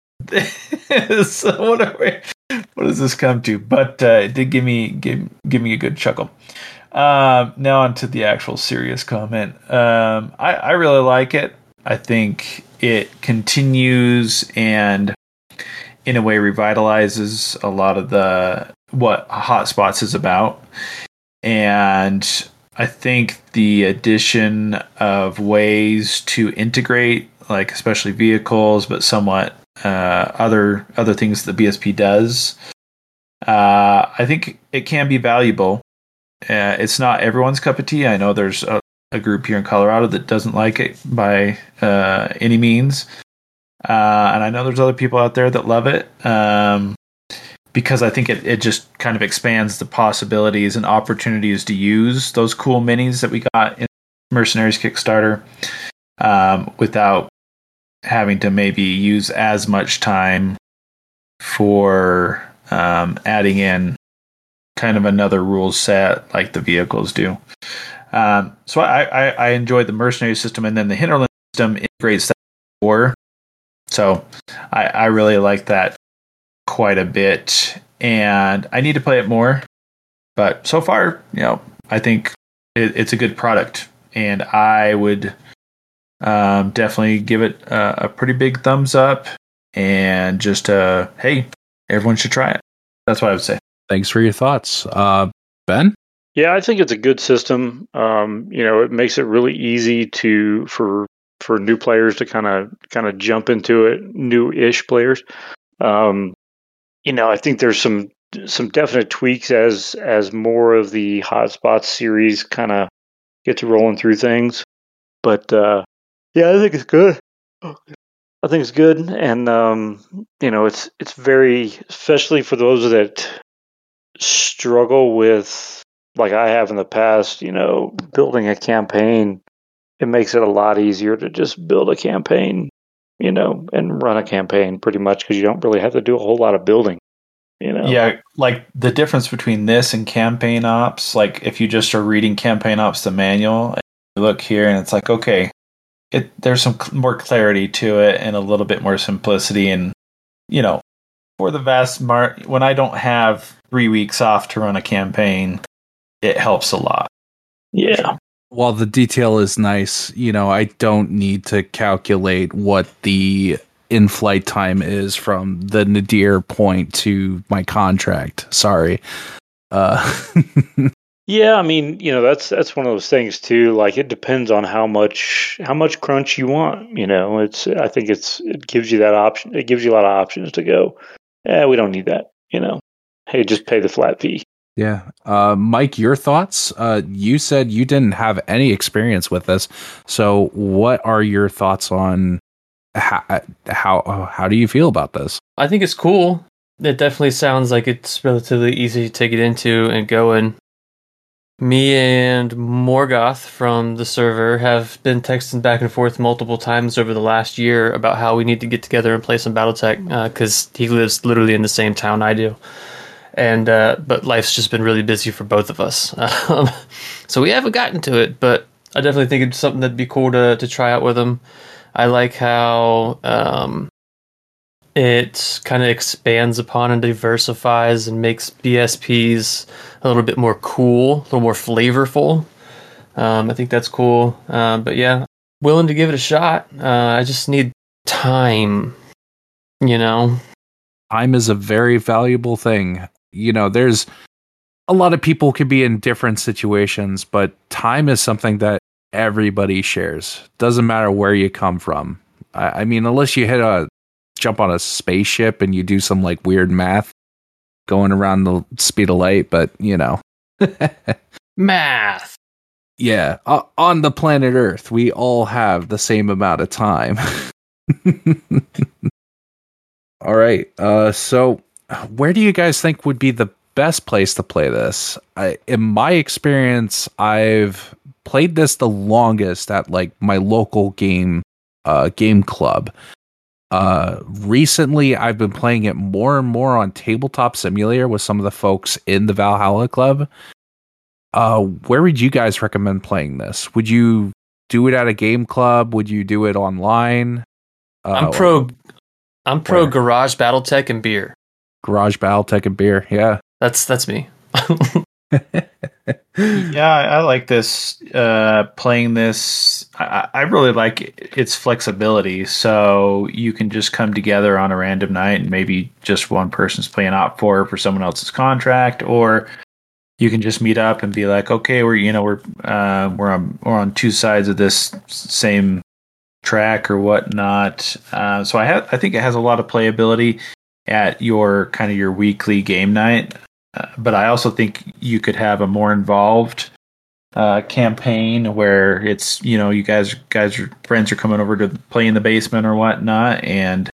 what does this come to? But it did give me a good chuckle. Now on to the actual serious comment. I really like it. I think it continues and in a way revitalizes a lot of what Hotspots is about. And I think the addition of ways to integrate, like especially vehicles, but somewhat other things that BSP does, I think it can be valuable. It's not everyone's cup of tea. I know there's a group here in Colorado that doesn't like it by any means, and I know there's other people out there that love it. Because I think it just kind of expands the possibilities and opportunities to use those cool minis that we got in Mercenaries Kickstarter without having to maybe use as much time for adding in kind of another rule set like the vehicles do. So I enjoyed the Mercenary system, and then the Hinterland system integrates that war. So I really like that quite a bit, and I need to play it more, but so far, I think it's a good product, and I would definitely give it a pretty big thumbs up, and just hey, everyone should try it. That's what I would say. Thanks for your thoughts. Ben? Yeah, I think it's a good system. It makes it really easy for new players to kind of jump into it, new-ish players. I think there's some definite tweaks as more of the Hotspots series kind of gets rolling through things. But yeah, I think it's good. I think it's good, and it's very, especially for those that struggle with, like I have in the past, building a campaign. It makes it a lot easier to just build a campaign, and run a campaign pretty much, because you don't really have to do a whole lot of building. Yeah, like the difference between this and campaign ops, like if you just are reading campaign ops, the manual, and you look here and it's like, okay, there's some more clarity to it and a little bit more simplicity. And, for the vast when I don't have 3 weeks off to run a campaign, it helps a lot. Yeah. While the detail is nice, I don't need to calculate what the in-flight time is from the nadir point to my contract. Sorry. Yeah, I mean, that's one of those things too. Like, it depends on how much crunch you want. I think it gives you that option. It gives you a lot of options to go. We don't need that. Hey, just pay the flat fee. Yeah. Mike, your thoughts? You said you didn't have any experience with this. So what are your thoughts on how do you feel about this? I think it's cool. It definitely sounds like it's relatively easy to get into and go in. Me and Morgoth from the server have been texting back and forth multiple times over the last year about how we need to get together and play some BattleTech, because he lives literally in the same town I do. And but life's just been really busy for both of us. So we haven't gotten to it, but I definitely think it's something that'd be cool to try out with him. I like how it kind of expands upon and diversifies and makes BSPs a little bit more cool, a little more flavorful. I think that's cool. But yeah, willing to give it a shot. I just need time, Time is a very valuable thing. There's a lot of people could be in different situations, but time is something that everybody shares. Doesn't matter where you come from. I mean, unless you jump on a spaceship and you do some like weird math going around the speed of light, but math. Yeah, on the planet Earth, we all have the same amount of time. All right. So where do you guys think would be the best place to play this? In my experience, I've played this the longest at like my local game club. Recently I've been playing it more and more on Tabletop Simulator with some of the folks in the Valhalla Club. Where would you guys recommend playing this? Would you do it at a game club? Would you do it online? I'm pro where? Garage BattleTech and beer. Garage BattleTech and beer, yeah. That's me. Yeah, I like this. Playing this, I really like its flexibility. So you can just come together on a random night, and maybe just one person's playing Op 4 for someone else's contract, or you can just meet up and be like, okay, we're on two sides of this same track or whatnot. So I think it has a lot of playability at your weekly game night. But I also think you could have a more involved campaign where it's, you guys are friends are coming over to play in the basement or whatnot, and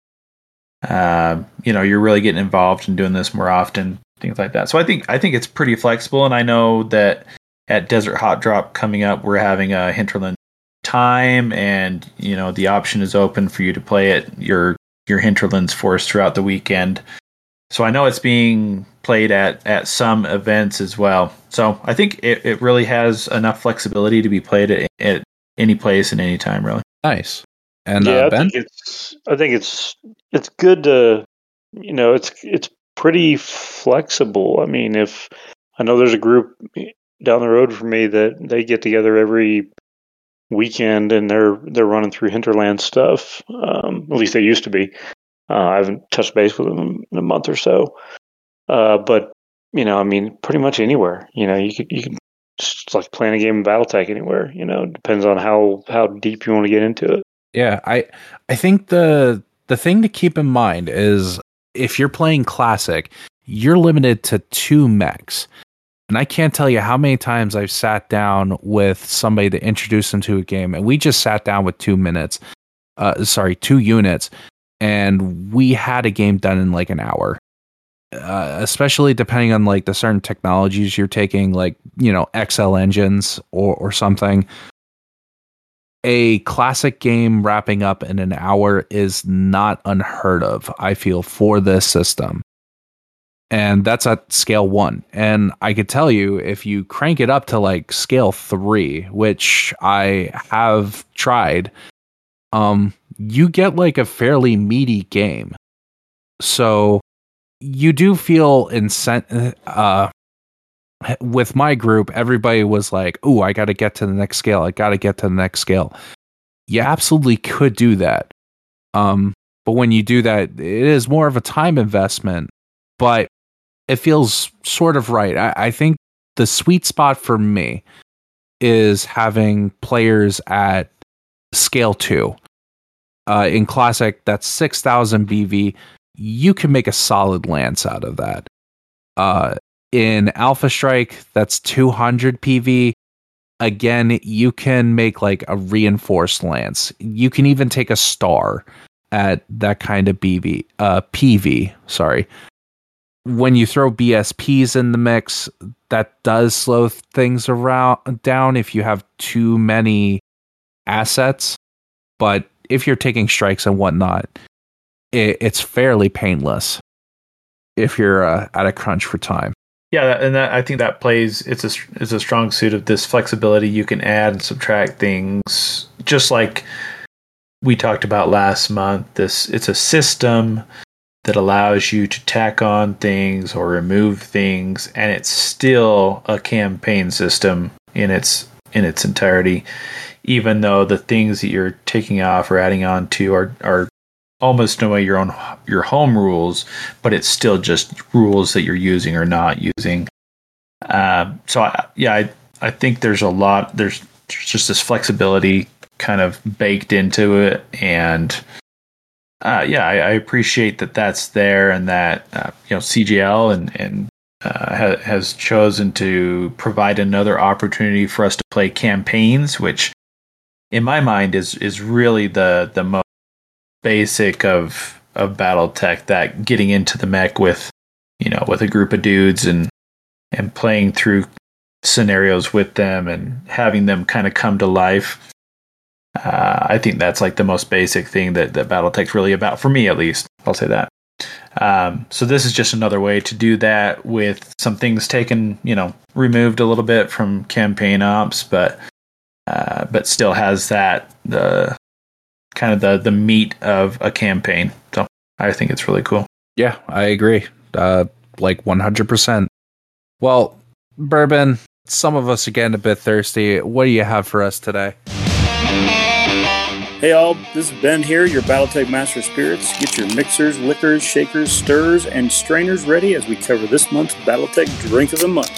you're really getting involved and doing this more often, things like that. So I think it's pretty flexible, and I know that at Desert Hot Drop coming up, we're having a Hinterland time, and the option is open for you to play at your Hinterlands Force throughout the weekend. So I know it's being played at some events as well. So I think it really has enough flexibility to be played at any place and any time, really. Nice. And yeah, Ben? I think it's good to, it's pretty flexible. I mean, if I know there's a group down the road from me that they get together every weekend and they're running through Hinterland stuff. At least they used to be. I haven't touched base with them in a month or so. But pretty much anywhere. You could just like playing a game of BattleTech anywhere. Depends on how deep you want to get into it. Yeah, I think the thing to keep in mind is if you're playing Classic, you're limited to 2 mechs. And I can't tell you how many times I've sat down with somebody to introduce them to a game, and we just sat down with 2 units, and we had a game done in like an hour. Especially depending on like the certain technologies you're taking, like, XL engines or something. A Classic game wrapping up in an hour is not unheard of, I feel, for this system. And that's at scale 1. And I could tell you, if you crank it up to like scale 3, which I have tried, you get like a fairly meaty game. So you do feel with my group, everybody was like, "Ooh, I got to get to the next scale. I got to get to the next scale." You absolutely could do that. But when you do that, it is more of a time investment, but it feels sort of right. I think the sweet spot for me is having players at scale 2. In Classic, that's 6,000 BV. You can make a solid lance out of that. In Alpha Strike, that's 200 PV. Again, you can make like a reinforced lance. You can even take a star at that kind of PV. Sorry. When you throw BSPs in the mix, that does slow things down if you have too many assets. But if you're taking strikes and whatnot, it's fairly painless if you're at a crunch for time. Yeah, and I think that plays. It's a strong suit of this flexibility. You can add and subtract things, just like we talked about last month. It's a system that allows you to tack on things or remove things, and it's still a campaign system in its entirety. Even though the things that you're taking off or adding on to are almost in a way your home rules, but it's still just rules that you're using or not using. I think there's just this flexibility kind of baked into it, and I appreciate that that's there, and that CGL has chosen to provide another opportunity for us to play campaigns, which in my mind is really the most basic of BattleTech, that getting into the mech with a group of dudes and playing through scenarios with them and having them kind of come to life. I think that's like the most basic thing that BattleTech's really about, for me at least. I'll say that. So this is just another way to do that with some things taken, removed a little bit from campaign ops, but still has that the kind of the meat of a campaign. So I think it's really cool. Yeah, I agree. Like 100%. Well, Bourbon, some of us are getting a bit thirsty. What do you have for us today? Hey all, this is Ben here, your BattleTech Master of Spirits. Get your mixers, liquors, shakers, stirs, and strainers ready as we cover this month's BattleTech Drink of the Month.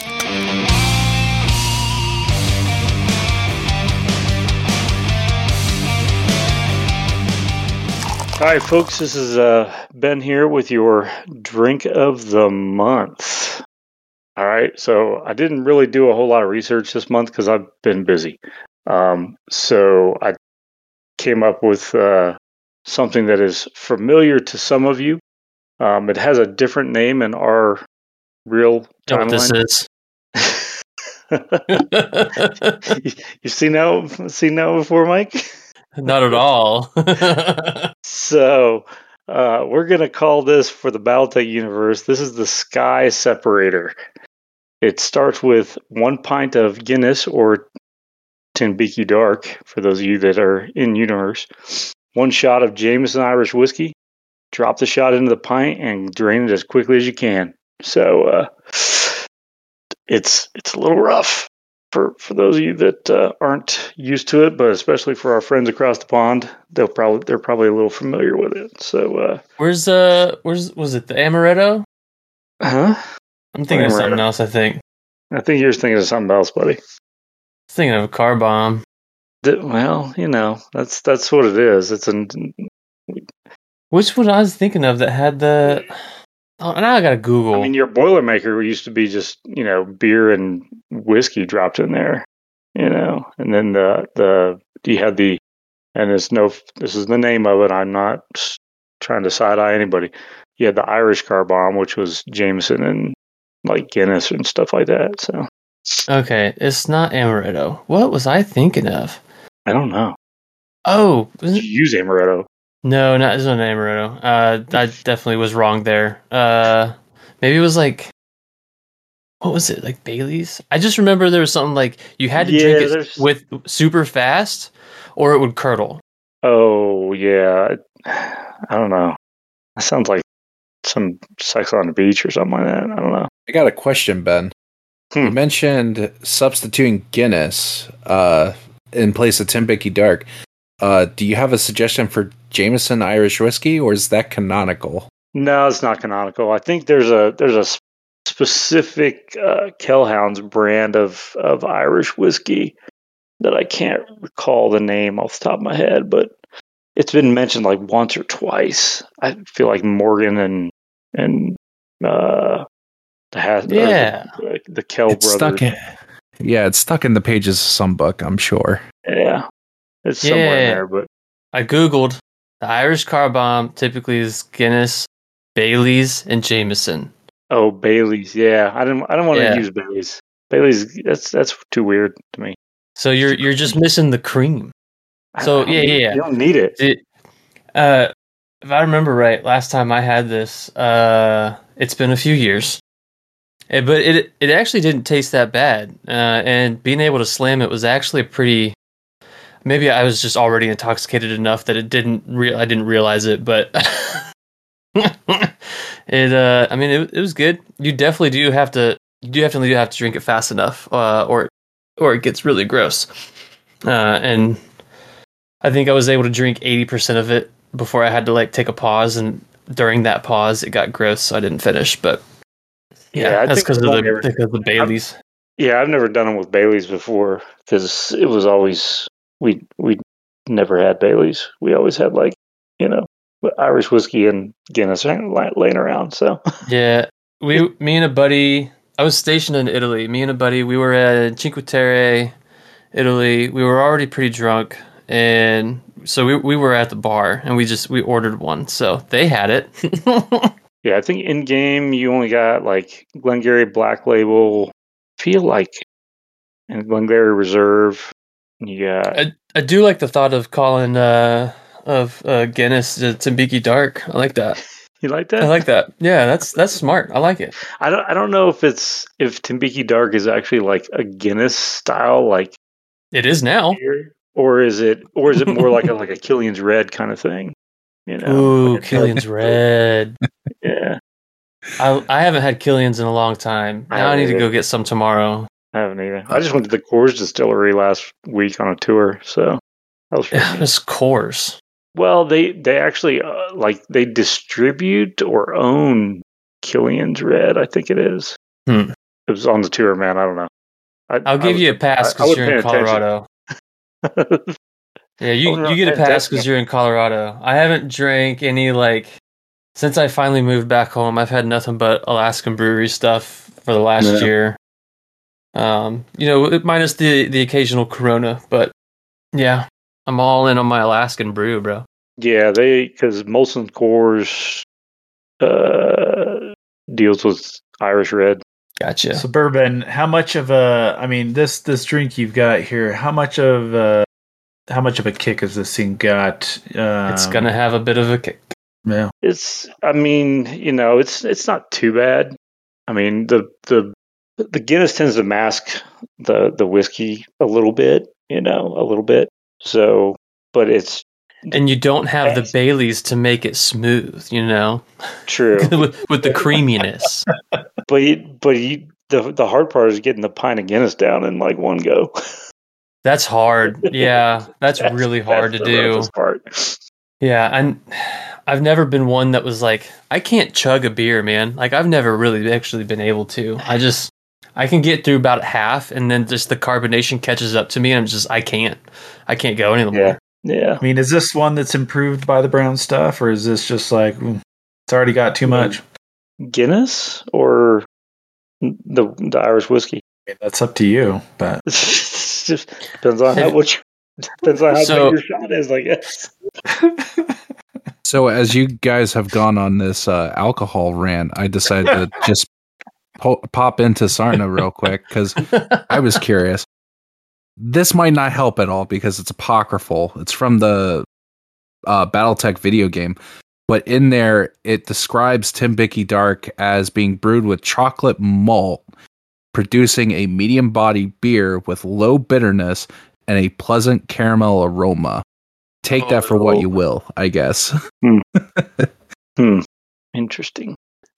Hi folks, this is Ben here with your Drink of the Month. All right, so I didn't really do a whole lot of research this month because I've been busy. So I came up with something that is familiar to some of you. It has a different name in our real timeline. You seen that before, Mike? Not at all. So we're gonna call this, for the BattleTech universe, this is the Sky Separator. It starts with 1 pint of Guinness or Tinbiki Dark, for those of you that are in universe. 1 shot of Jameson Irish whiskey. Drop the shot into the pint and drain it as quickly as you can. So it's a little rough for those of you that aren't used to it, but especially for our friends across the pond, they're probably a little familiar with it. So where's was it the Amaretto? Huh? I'm thinking of something else. I think you're thinking of something else, buddy. Thinking of a car bomb. Well, that's what it is. Which one I was thinking of that had the? Oh, now I gotta Google. I mean, your Boilermaker used to be just beer and whiskey dropped in there, and then you had the, and this is the name of it. I'm not trying to side eye anybody. You had the Irish car bomb, which was Jameson and like Guinness and stuff like that. So. Okay, it's not Amaretto. What was I thinking of? I don't know. Oh, did you use Amaretto? No, it's not Amaretto. I definitely was wrong there. Maybe it was like, what was it? Like Bailey's? I just remember there was something like you had to drink it with super fast, or it would curdle. Oh yeah, I don't know. That sounds like some Sex on the Beach or something like that. I don't know. I got a question, Ben. You mentioned substituting Guinness in place of Tinbiki Dark. Do you have a suggestion for Jameson Irish whiskey, or is that canonical? No, it's not canonical. I think there's a specific Kellhounds brand of Irish whiskey that I can't recall the name off the top of my head, but it's been mentioned like once or twice. I feel like Morgan and the Kell brothers. It's stuck in the pages of some book, I'm sure. Yeah, it's somewhere in there. But I googled the Irish car bomb. Typically is Guinness, Bailey's, and Jameson. Oh, Bailey's. Yeah, I don't want to use Bailey's. Bailey's, that's too weird to me. So you're just missing the cream. So yeah. You don't need it. If I remember right, last time I had this, it's been a few years. But it actually didn't taste that bad, and being able to slam it was actually a pretty. Maybe I was just already intoxicated enough that I didn't realize it, but it was good. You definitely do have to drink it fast enough, or it gets really gross. And I think I was able to drink 80% of it before I had to take a pause, and during that pause, it got gross, so I didn't finish. But yeah, that's because of the Baileys. I've never done them with Baileys before because it was always we never had Baileys. We always had Irish whiskey and Guinness laying around. So yeah, me and a buddy. I was stationed in Italy. Me and a buddy, we were at Cinque Terre, Italy. We were already pretty drunk, and so we were at the bar, and we ordered one. So they had it. Yeah, I think in game you only got Glengarry Black Label. Feel like and Glengarry Reserve. You got I do like the thought of calling Guinness Tambiki Dark. I like that. you like that? I like that. Yeah, that's smart. I like it. I don't know if Tambiki Dark is actually like a Guinness style like It is now. beer, or is it more like a Killian's Red kind of thing? You know, Ooh, like Killian's Red. yeah. I haven't had Killian's in a long time. Now I need to go get some tomorrow. I haven't either. I just went to the Coors Distillery last week on a tour, so that was pretty neat. It's Coors. Well, they actually they distribute or own Killian's Red. I think it is. Hmm. It was on the tour, man. I don't know. I'll give you a pass because you're in Colorado. Yeah, you get a pass because you're in Colorado. I haven't drank any since I finally moved back home. I've had nothing but Alaskan brewery stuff for the last year. Minus the occasional Corona, but yeah, I'm all in on my Alaskan brew, bro. Yeah, because Molson Coors deals with Irish Red. Gotcha. Suburban, how much of this drink you've got here, how much of a kick has this thing got? It's gonna have a bit of a kick. Yeah. It's not too bad. I mean, the Guinness tends to mask the whiskey a little bit. So, but it's and you don't have the Baileys to make it smooth. True with the creaminess. But the hard part is getting the pint of Guinness down in like one go. That's hard. Yeah, that's really hard to do. Yeah, and I've never been one that was like, I can't chug a beer, man. Like, I've never really actually been able to. I can get through about half, and then just the carbonation catches up to me, and I can't go anymore. Yeah. I mean, is this one that's improved by the brown stuff, or is this just like, it's already got too much? Guinness or the Irish whiskey? I mean, that's up to you, but it just depends on how big your shot is, I guess. So as you guys have gone on this alcohol rant, I decided to just pop into Sarna real quick because I was curious. This might not help at all because it's apocryphal. It's from the BattleTech video game. But in there, it describes Tambiki Dark as being brewed with chocolate malt, producing a medium-bodied beer with low bitterness and a pleasant caramel aroma. Take that for what you will, I guess. Interesting.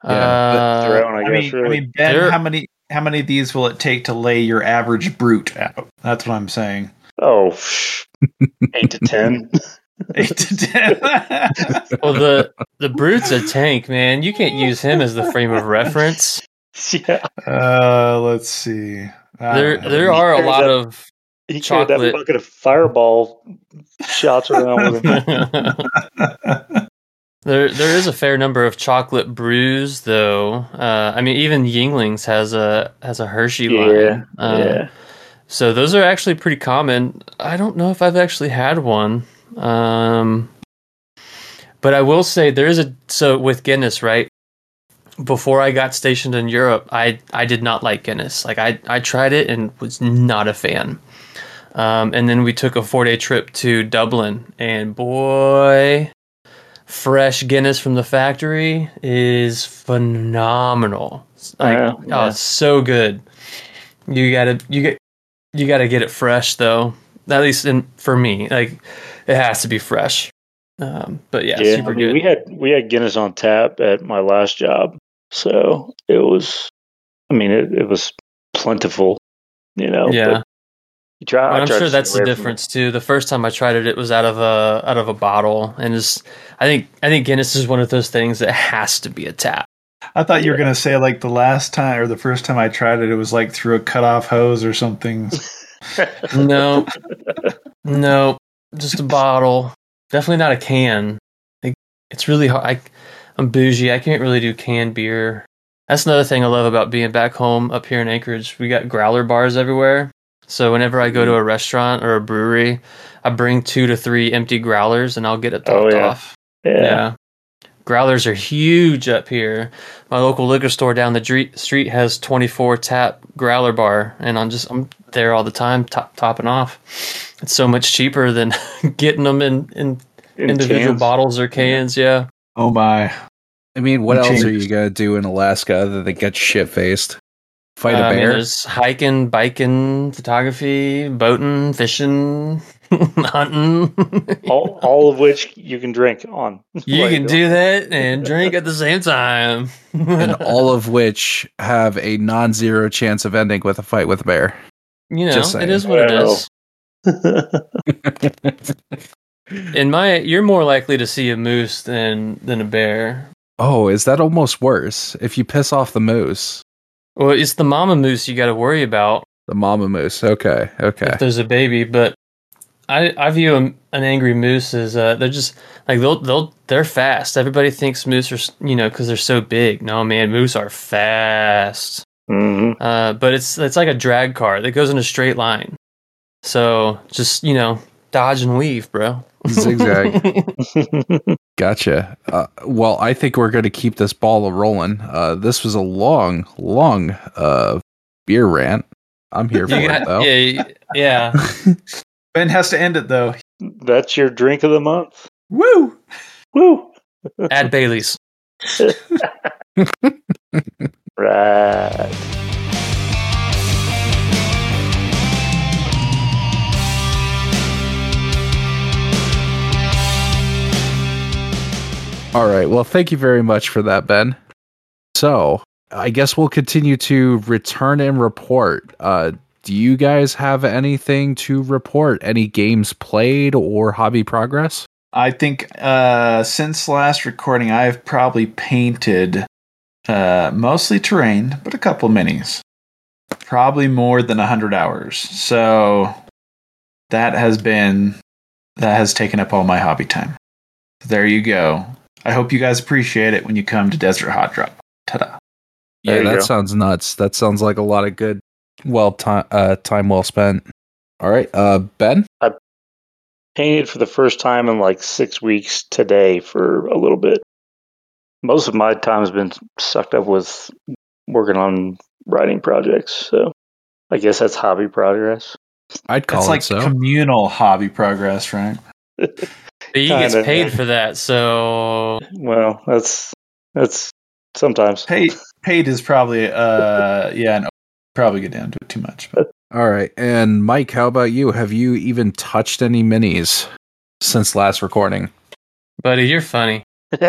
Ben, how many of these will it take to lay your average brute out? That's what I'm saying. Oh, 8 to 10. 8 to 10. Well, the brute's a tank, man. You can't use him as the frame of reference. Yeah. Let's see. There are a lot of he chocolate. Carried that bucket of Fireball shots around with him. There is a fair number of chocolate brews, though. I mean, even Yinglings has a Hershey line. Yeah. So those are actually pretty common. I don't know if I've actually had one. But I will say so with Guinness, right? Before I got stationed in Europe, I did not like Guinness. Like I tried it and was not a fan. And then we took a 4-day trip to Dublin, and boy, fresh Guinness from the factory is phenomenal. It's so good. You gotta get it fresh though. At least for me, like it has to be fresh. But super good. We had Guinness on tap at my last job, so it was. I mean, it was plentiful, Yeah. I'm sure that's the the difference too. The first time I tried it, it was out of a bottle, and I think Guinness is one of those things that has to be a tap. I thought you were gonna say like the last time or the first time I tried it, it was like through a cut-off hose or something. No, just a bottle. Definitely not a can. It's really hard. I'm bougie. I can't really do canned beer. That's another thing I love about being back home up here in Anchorage. We got growler bars everywhere. So whenever I go to a restaurant or a brewery, I bring 2 to 3 empty growlers and I'll get it topped off. Yeah. Growlers are huge up here. My local liquor store down the street has 24 tap growler bar, and I'm there all the time, topping off. It's so much cheaper than getting them in individual cans. bottles or cans. Yeah. Oh my! I mean, what You else are changed. you gonna do in Alaska other than get shit faced? Fight a I mean, bear? there's hiking, biking, photography, boating, fishing, hunting. All of which you can drink on. You while can you're do that and drink at the same time. And all of which have a non-zero chance of ending with a fight with a bear. You know, Just saying. it is what it is. You're more likely to see a moose than a bear. Oh, is that almost worse? If you piss off the moose, Well, it's the mama moose you got to worry about the mama moose. Okay. if there's a baby. But I view an angry moose as they're just like they're fast. Everybody thinks moose are because they're so big. No, man, moose are fast. Mhm. But it's like a drag car that goes in a straight line. So just dodge and weave, bro. Zigzag. Gotcha. Well, I think we're going to keep this ball rolling. This was a long beer rant. I'm here for it, though. Yeah. Ben has to end it though. That's your drink of the month. Woo! Woo! Add Bailey's. Right. All right. Well, thank you very much for that, Ben. So, I guess we'll continue to return and report. Do you guys have anything to report? Any games played or hobby progress? I think since last recording, I've probably painted mostly terrain, but a couple minis. Probably more than 100 hours. So that has taken up all my hobby time. There you go. I hope you guys appreciate it when you come to Desert Hot Drop. Ta-da. Yeah, There you that go. sounds nuts. That sounds like a lot of good, time well spent. All right, Ben. Painted for the first time in like 6 weeks today for a little bit. Most of my time has been sucked up with working on writing projects, so I guess that's hobby progress. I'd call It's it like so. communal hobby progress, right? But he gets Kinda, paid yeah. for that, so Well, that's sometimes. Paid is probably and probably get down to it too much. But All right, and Mike, how about you? Have you even touched any minis since last recording? buddy, you're funny.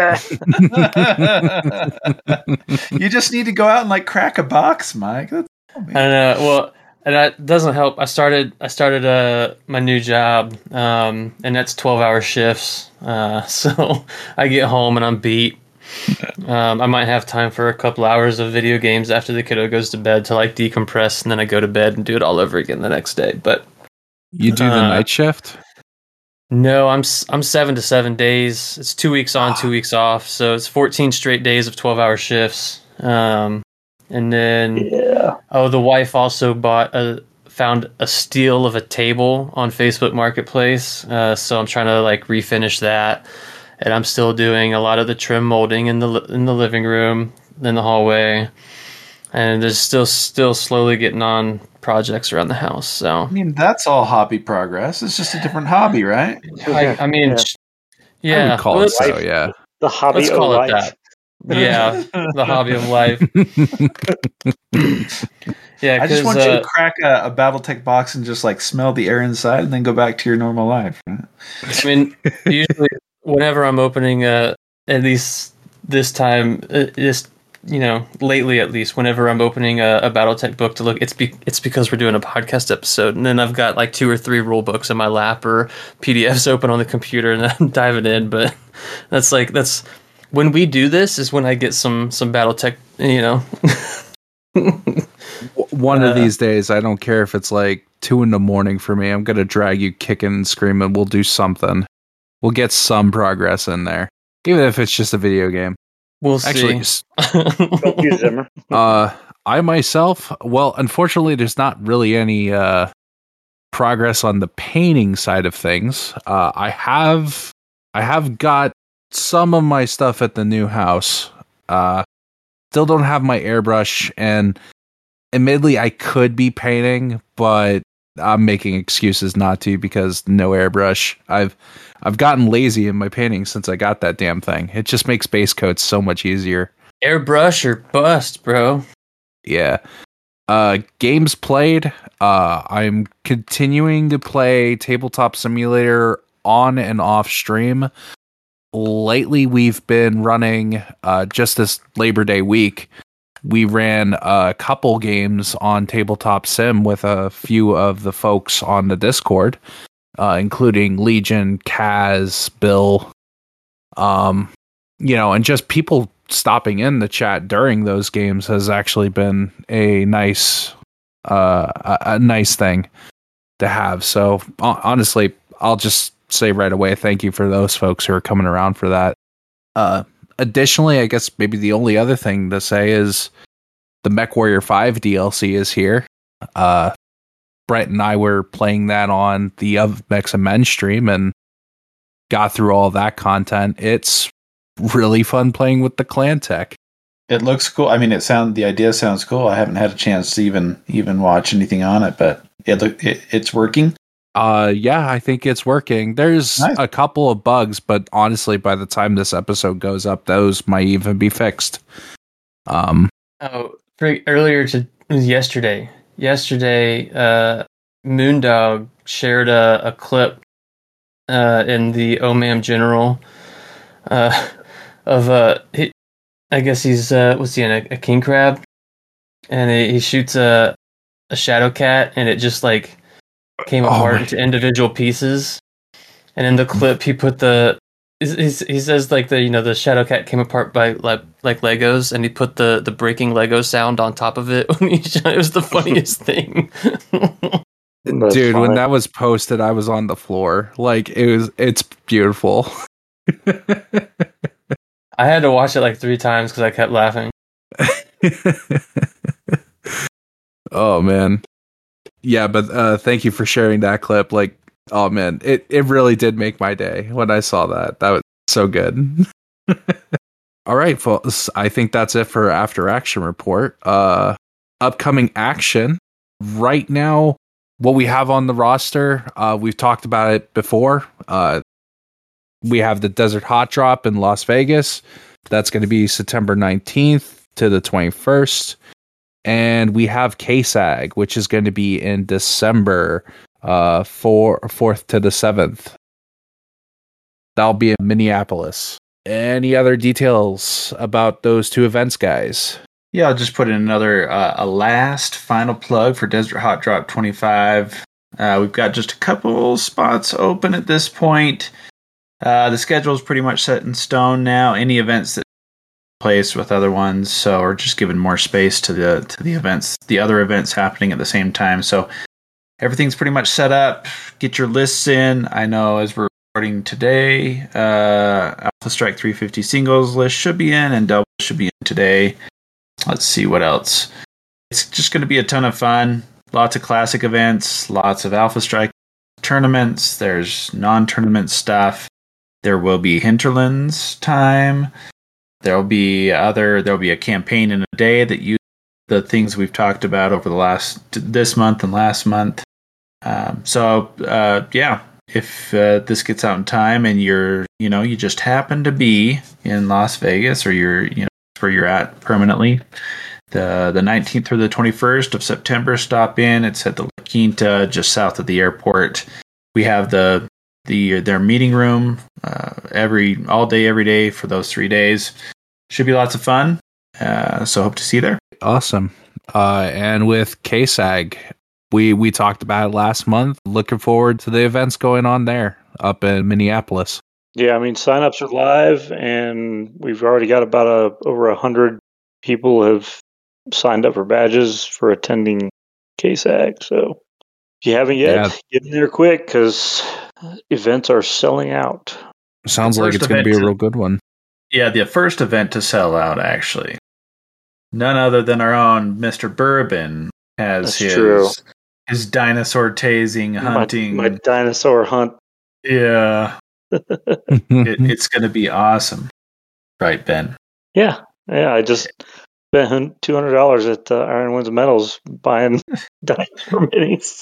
you just need to go out and like crack a box, Mike. That's I don't know. Well, and that doesn't help. I started my new job, and that's 12-hour shifts. So I get home and I'm beat. I might have time for a couple hours of video games after the kiddo goes to bed to like decompress, and then I go to bed and do it all over again the next day. But You do the night shift? no, I'm 7 to 7 days. It's 2 weeks on, 2 weeks off. So it's 14 straight days of 12-hour shifts. And then Yeah. the wife also found a steal of a table on Facebook Marketplace. So I'm trying to like refinish that, and I'm still doing a lot of the trim molding in the living room, in the hallway, and there's still slowly getting on projects around the house. So I mean, that's all hobby progress. It's just a different hobby, right? I mean, Yeah. yeah, I would call it let's, so, yeah. The hobby let's of call it life. that. Yeah, the hobby of life. Yeah, I just 'cause, want you to crack a BattleTech box and just like smell the air inside, and then go back to your normal life. Right? I mean, usually whenever I'm opening, at least this time, lately at least, whenever I'm opening a BattleTech book to look, it's because we're doing a podcast episode, and then I've got like 2 or 3 rule books in my lap or PDFs open on the computer, and I'm diving in. But that's when we do this is when I get some BattleTech, One of these days, I don't care if it's like 2 a.m. for me, I'm going to drag you kicking and screaming. We'll do something. We'll get some progress in there. Even if it's just a video game. We'll see. Actually, Don't use Zimmer. I myself, well, unfortunately, there's not really any progress on the painting side of things. I have got some of my stuff at the new house. Still don't have my airbrush, and admittedly, I could be painting, but I'm making excuses not to because no airbrush. I've gotten lazy in my painting since I got that damn thing. It just makes base coats so much easier. Airbrush or bust, bro. Yeah. Games played. I'm continuing to play Tabletop Simulator on and off stream. Lately, we've been running just this Labor Day week. We ran a couple games on Tabletop Sim with a few of the folks on the Discord, including Legion, Kaz, Bill, and just people stopping in the chat during those games has actually been a nice thing to have. So honestly, I'll just say right away, thank you for those folks who are coming around for that. Additionally, I guess maybe the only other thing to say is the MechWarrior 5 DLC is here. Brent and I were playing that on the Mechs and Men stream and got through all that content. It's really fun playing with the clan tech. It looks cool. I mean, the idea sounds cool. I haven't had a chance to even watch anything on it, but it's working. Yeah, I think it's working. There's Nice. a couple of bugs, but honestly, by the time this episode goes up, those might even be fixed. Yesterday, Moondog shared a clip in the OMAM General of I guess he's what's he in, a king crab, and he shoots a shadow cat, and it just like came apart into individual pieces. And in the clip, he put he says like the shadow cat came apart by like Legos, and he put the breaking Lego sound on top of it. It was the funniest thing. That's Dude, funny. when that was posted, I was on the floor. Like it's beautiful. I had to watch it like 3 times because I kept laughing. Oh man. Yeah, but thank you for sharing that clip. Like, oh man, it really did make my day when I saw that. That was so good. All right, folks. I think that's it for After Action Report. Upcoming action. Right now, what we have on the roster, we've talked about it before. We have the Desert Hot Drop in Las Vegas. That's going to be September 19th to the 21st. And we have KSAG, which is going to be in December 4th to the 7th. That'll be in Minneapolis. Any other details about those 2 events, guys? Yeah, I'll just put in another a last final plug for Desert Hot Drop 25. We've got just a couple spots open at this point. The schedule is pretty much set in stone now. Any events that place with other ones, so we're just giving more space to the events, the other events happening at the same time. So everything's pretty much set up. Get your lists in. I know as we're recording today, Alpha Strike 350 singles list should be in, and double should be in today. Let's see what else. It's just going to be a ton of fun. Lots of classic events, lots of Alpha Strike tournaments. There's non-tournament stuff. There will be Hinterlands time. There'll be a campaign in a day that uses the things we've talked about over this month and last month. Yeah, if this gets out in time and you just happen to be in Las Vegas, or you're where you're at permanently, the 19th through the 21st of September, stop in. It's at the La Quinta, just south of the airport. We have their meeting room all day, every day for those 3 days. Should be lots of fun. So hope to see you there. Awesome. And with KSAG, we talked about it last month. Looking forward to the events going on there up in Minneapolis. Yeah, I mean, signups are live, and we've already got about over 100 people have signed up for badges for attending KSAG. So if you haven't yet, get in there quick because events are selling out. Sounds like it's going to be a real good one. Yeah, the first event to sell out, actually. None other than our own Mr. Bourbon has his dinosaur tasing, hunting. My dinosaur hunt. Yeah. It's going to be awesome. Right, Ben? Yeah. I just spent $200 at Iron Winds and Metals buying dice for minis.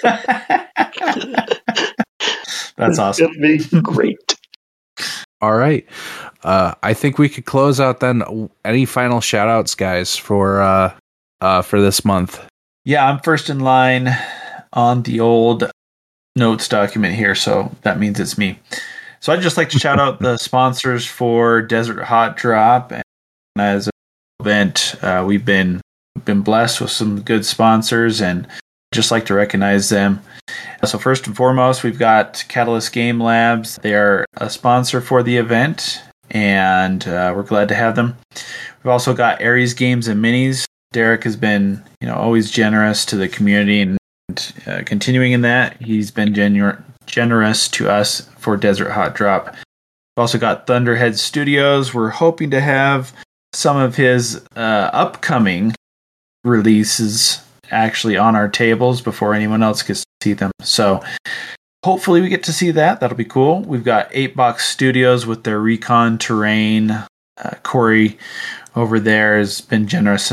That's awesome. It'll be great. All right. I think we could close out then. Any final shout outs, guys, for this month? Yeah, I'm first in line on the old notes document here, so that means it's me. So I'd just like to shout out the sponsors for Desert Hot Drop. And as an event, we've been blessed with some good sponsors, and just like to recognize them. So first and foremost, we've got Catalyst Game Labs. They are a sponsor for the event, and we're glad to have them. We've also got Aries Games and Minis. Derek has been, always generous to the community, and continuing in that, he's been generous to us for Desert Hot Drop. We've also got Thunderhead Studios. We're hoping to have some of his upcoming releases actually on our tables before anyone else gets to see them. So hopefully we get to see that. That'll be cool. We've got 8 Box Studios with their Recon Terrain. Corey over there has been generous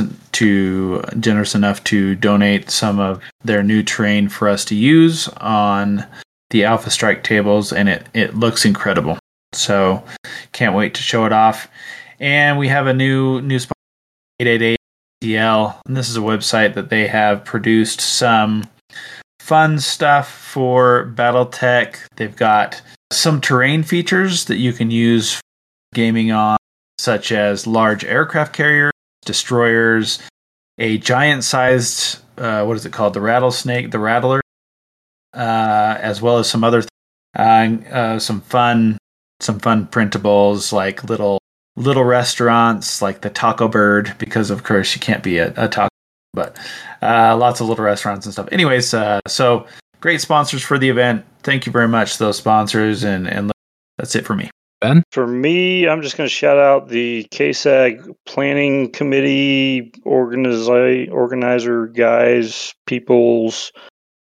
enough to donate some of their new terrain for us to use on the Alpha Strike tables, and it looks incredible. So can't wait to show it off. And we have a new sponsor, 888DL, and this is a website that they have produced some fun stuff for BattleTech. They've got some terrain features that you can use for gaming on, such as large aircraft carriers, destroyers, a giant-sized, the rattlesnake, the rattler, as well as some other some fun printables like little restaurants like the Taco Bird, because of course you can't be a taco, but lots of little restaurants and stuff. Anyways, so great sponsors for the event. Thank you very much to those sponsors, and that's it for me. Ben? For me, I'm just going to shout out the KSAG planning committee organizer guys, peoples.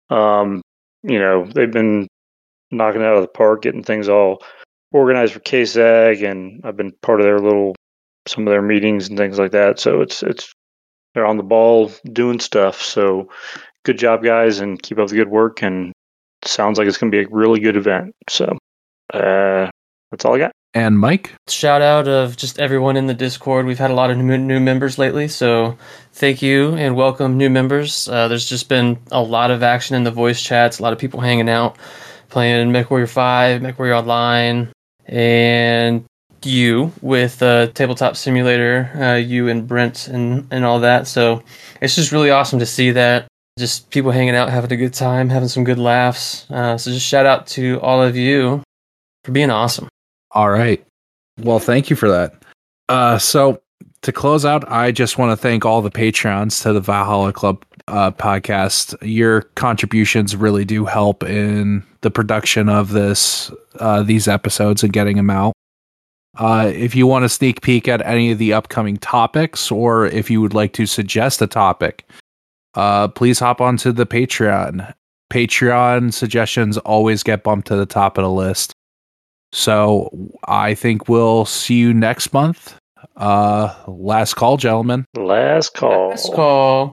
They've been knocking it out of the park, getting things all organized for KSAG, and I've been part of some of their meetings and things like that. So it's they're on the ball doing stuff. So good job, guys, and keep up the good work. And it sounds like it's going to be a really good event. So that's all I got. And Mike? Shout out of just everyone in the Discord. We've had a lot of new members lately, so thank you and welcome new members. There's just been a lot of action in the voice chats, a lot of people hanging out, playing MechWarrior 5, MechWarrior Online, and you with Tabletop Simulator, you and Brent and all that. So it's just really awesome to see that. Just people hanging out, having a good time, having some good laughs. So just shout out to all of you for being awesome. All right. Well, thank you for that. So to close out, I just want to thank all the Patreons to the Valhalla Club podcast. Your contributions really do help in the production of these episodes and getting them out. If you want to sneak peek at any of the upcoming topics, or if you would like to suggest a topic, please hop onto the Patreon. Patreon suggestions always get bumped to the top of the list. So I think we'll see you next month. Last call, gentlemen. Last call. Last call.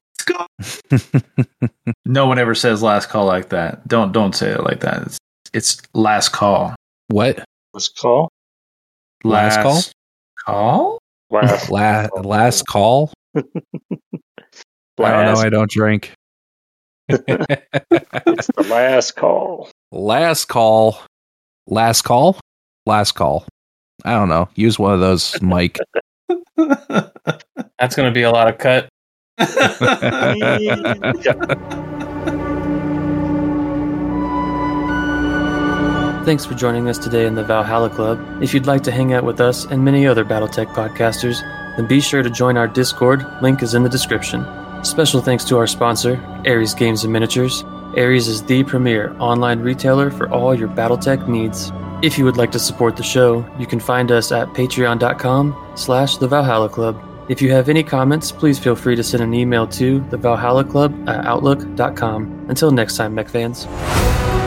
No one ever says last call like that. Don't say it like that. It's last call. What? Last call? Last call? Call? Last call? I don't know. I don't drink. It's the last call. Last call. Last call? Last call. I don't know. Use one of those, Mike. That's going to be a lot of cut. Thanks for joining us today in the Valhalla Club. If you'd like to hang out with us and many other BattleTech podcasters, then be sure to join our Discord. Link is in the description. Special thanks to our sponsor, Aries Games and Miniatures. Aries is the premier online retailer for all your BattleTech needs. If you would like to support the show, you can find us at patreon.com/The Valhalla Club. If you have any comments, please feel free to send an email to thevalhallaclub@outlook.com. Until next time, mech fans.